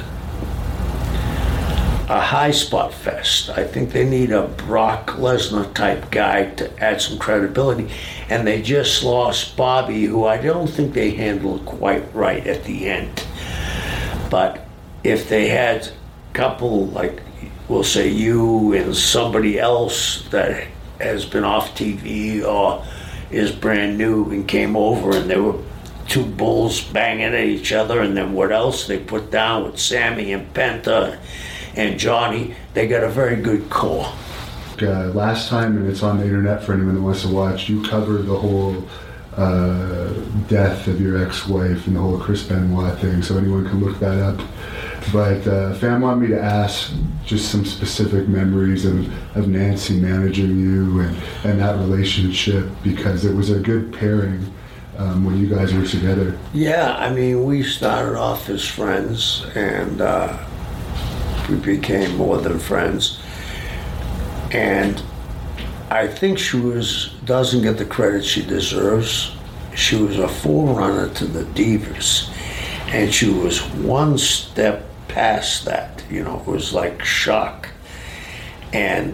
a high spot fest. I think they need a Brock Lesnar type guy to add some credibility. And they just lost Bobby, who I don't think they handled quite right at the end. But if they had a couple, like we'll say you and somebody else that has been off TV or is brand new and came over, and there were 2 bulls banging at each other, and then what else they put down with Sammy and Penta and Johnny, they got a very good core. Last time, and it's on the internet for anyone that wants to watch, you covered the whole death of your ex-wife and the whole Chris Benoit thing, so anyone can look that up. But Fam wanted me to ask just some specific memories of Nancy managing you and that relationship, because it was a good pairing when you guys were together. Yeah, I mean, we started off as friends, and we became more than friends. And I think she doesn't get the credit she deserves. She was a forerunner to the Divas, and she was one step past that. You know, it was like shock. And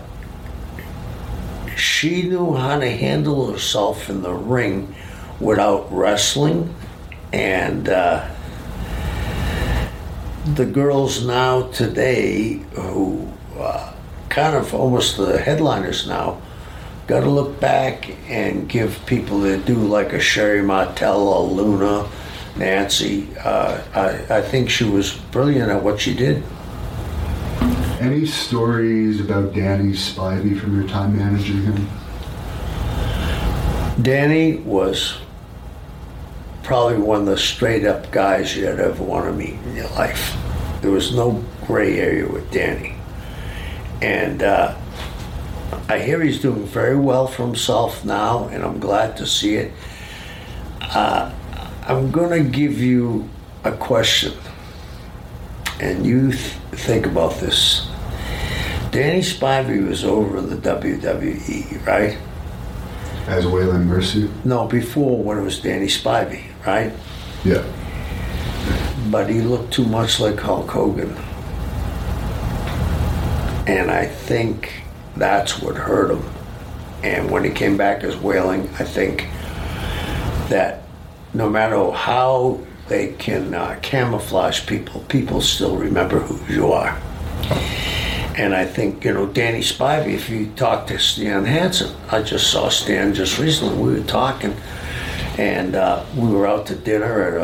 she knew how to handle herself in the ring without wrestling. And the girls now today, who kind of almost the headliners now, got to look back and give people that do, like a Sherry Martel, a Luna, Nancy. I think she was brilliant at what she did. Any stories about Danny Spivey from your time managing him? Danny was probably one of the straight up guys you'd ever want to meet in your life. There was no gray area with Danny. And I hear he's doing very well for himself now, and I'm glad to see it. I'm going to give you a question, and you think about this. Danny Spivey was over in the WWE, right? As Waylon Mercy? No, before, when it was Danny Spivey, right? Yeah. But he looked too much like Hulk Hogan. And I think that's what hurt him. And when he came back as Wailing, I think that no matter how they can camouflage people, people still remember who you are. And I think, you know, Danny Spivey, if you talk to Stan Hansen, I just saw Stan just recently, we were talking, and we were out to dinner at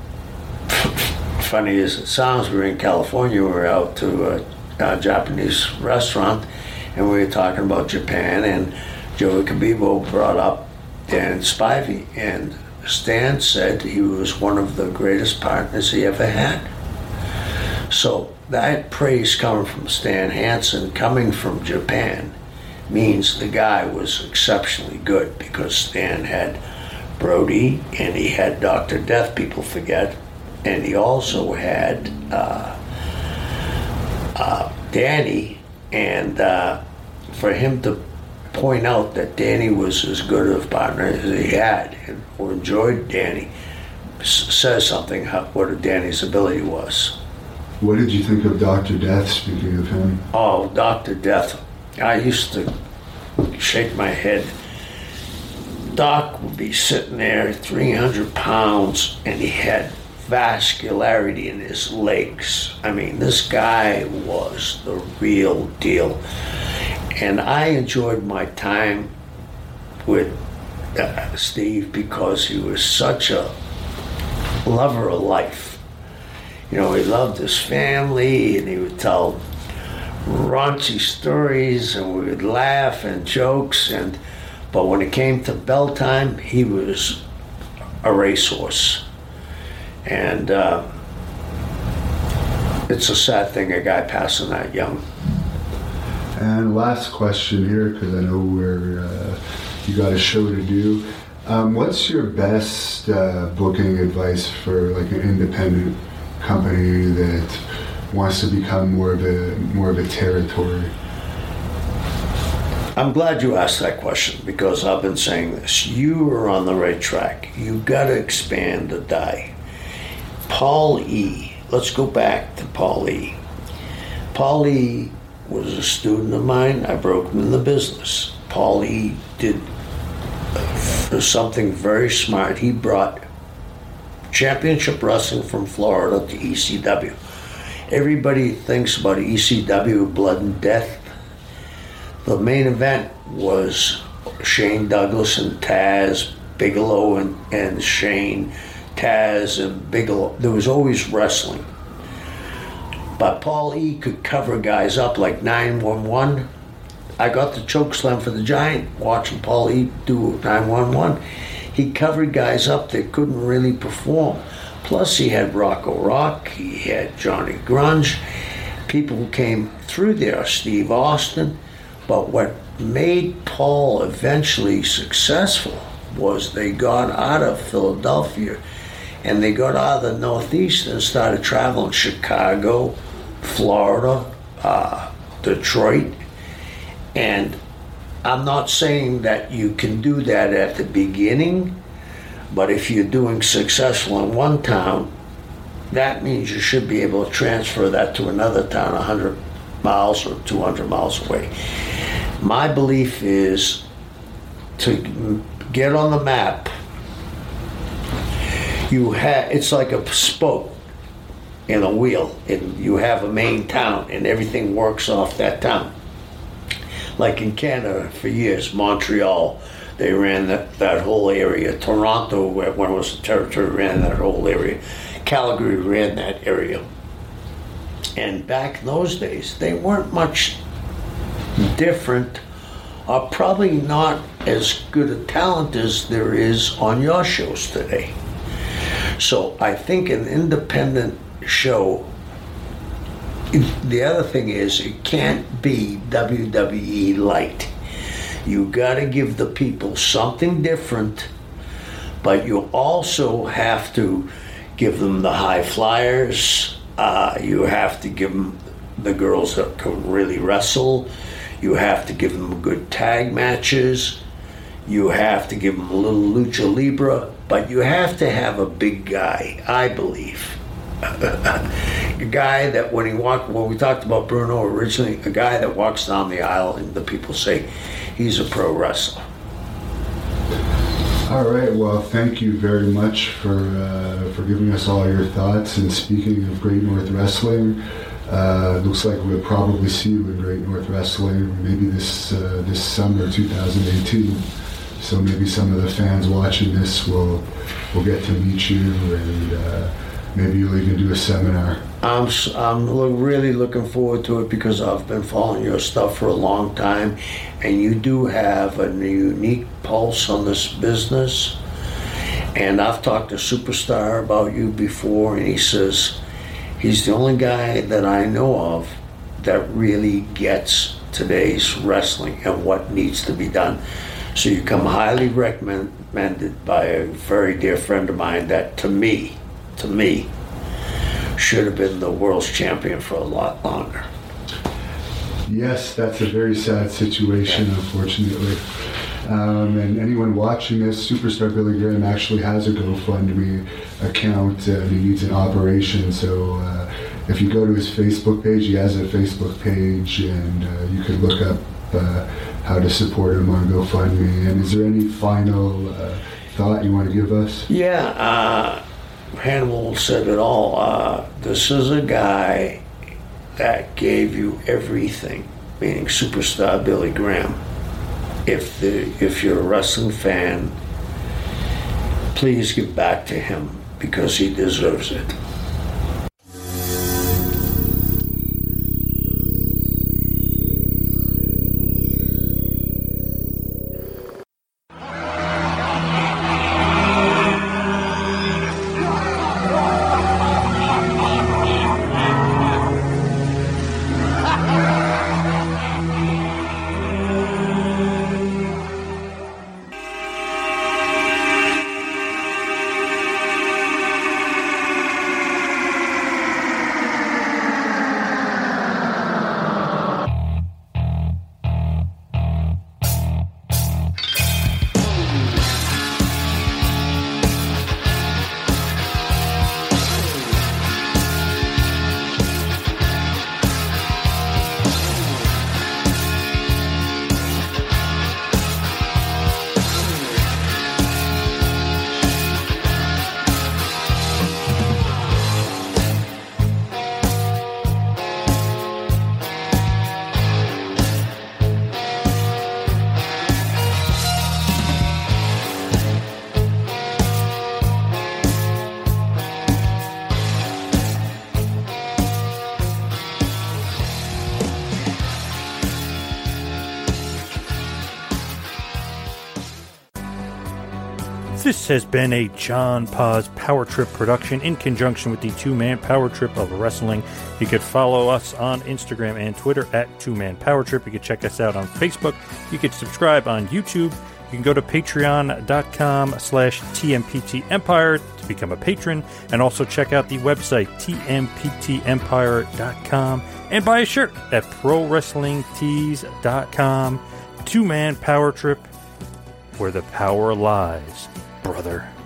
funny as it sounds, we were in California, we were out to a Japanese restaurant, and we were talking about Japan, and Joey Kabibo brought up Dan Spivey, and Stan said he was one of the greatest partners he ever had. So that praise coming from Stan Hansen, coming from Japan, means the guy was exceptionally good, because Stan had Brody and he had Dr. Death, people forget, and he also had Danny, and for him to point out that Danny was as good of a partner as he had, and or enjoyed Danny, says something what Danny's ability was. What did you think of Dr. Death, speaking of him? Oh, Dr. Death. I used to shake my head. Doc would be sitting there, 300 pounds, and he had vascularity in his legs. I mean, this guy was the real deal. And I enjoyed my time with Steve, because he was such a lover of life. You know, he loved his family, and he would tell raunchy stories, and we would laugh and jokes. But when it came to bell time, he was a racehorse. And it's a sad thing, a guy passing that young. And last question here, because I know you got a show to do. What's your best booking advice for like an independent company that wants to become more of a territory? I'm glad you asked that question, because I've been saying this. You are on the right track. You got to expand the die. Paul E. Let's go back to Paul E. Paul E. was a student of mine. I broke him in the business. Paul E. did something very smart. He brought championship wrestling from Florida to ECW. Everybody thinks about ECW, Blood and Death. The main event was Shane Douglas and Taz, Bigelow and Shane, Taz and Bigelow. There was always wrestling. But Paul E. could cover guys up like 911. I got the choke slam for the Giant, watching Paul E do 911. He covered guys up that couldn't really perform. Plus, he had Rocco Rock, he had Johnny Grunge, people who came through there, Steve Austin. But what made Paul eventually successful was they got out of Philadelphia and they got out of the Northeast and started traveling Chicago, Florida, Detroit. And I'm not saying that you can do that at the beginning, but if you're doing successful in one town, that means you should be able to transfer that to another town 100 miles or 200 miles away. My belief is to get on the map, it's like a spoke in a wheel, and you have a main town and everything works off that town. Like in Canada for years, Montreal, they ran that whole area. Toronto, when it was a territory, ran that whole area. Calgary ran that area. And back in those days, they weren't much different, or probably not as good a talent as there is on your shows today. So I think an independent show, the other thing is it can't be WWE light. You got to give the people something different, but you also have to give them the high flyers. You have to give them the girls that can really wrestle. You have to give them good tag matches. You have to give them a little lucha libre, but you have to have a big guy, I believe. A guy that when we talked about Bruno originally, a guy that walks down the aisle and the people say he's a pro wrestler. All right, well, thank you very much for giving us all your thoughts. And speaking of Great North Wrestling, looks like we'll probably see you in Great North Wrestling maybe this summer 2018. So maybe some of the fans watching this will get to meet you, and maybe you'll even do a seminar. I'm really looking forward to it because I've been following your stuff for a long time, and you do have a unique pulse on this business. And I've talked to Superstar about you before, and he says he's the only guy that I know of that really gets today's wrestling and what needs to be done. So you come highly recommended by a very dear friend of mine that to me, should have been the world's champion for a lot longer. Yes, that's a very sad situation, unfortunately. And anyone watching this, Superstar Billy Graham actually has a GoFundMe account, and he needs an operation. So if you go to his Facebook page, he has a Facebook page, and you could look up how to support him on GoFundMe. And is there any final thought you want to give us? Yeah, Hannibal said it all. This is a guy that gave you everything, meaning Superstar Billy Graham. If you're a wrestling fan, please give back to him because he deserves it. This has been a John Paz Power Trip production in conjunction with the Two Man Power Trip of Wrestling. You could follow us on Instagram and Twitter at Two Man Power Trip. You could check us out on Facebook. You could subscribe on YouTube. You can go to patreon.com/TMPT Empire to become a patron, and also check out the website tmptempire.com and buy a shirt at prowrestlingtees.com. Two Man Power Trip, where the power lies, brother.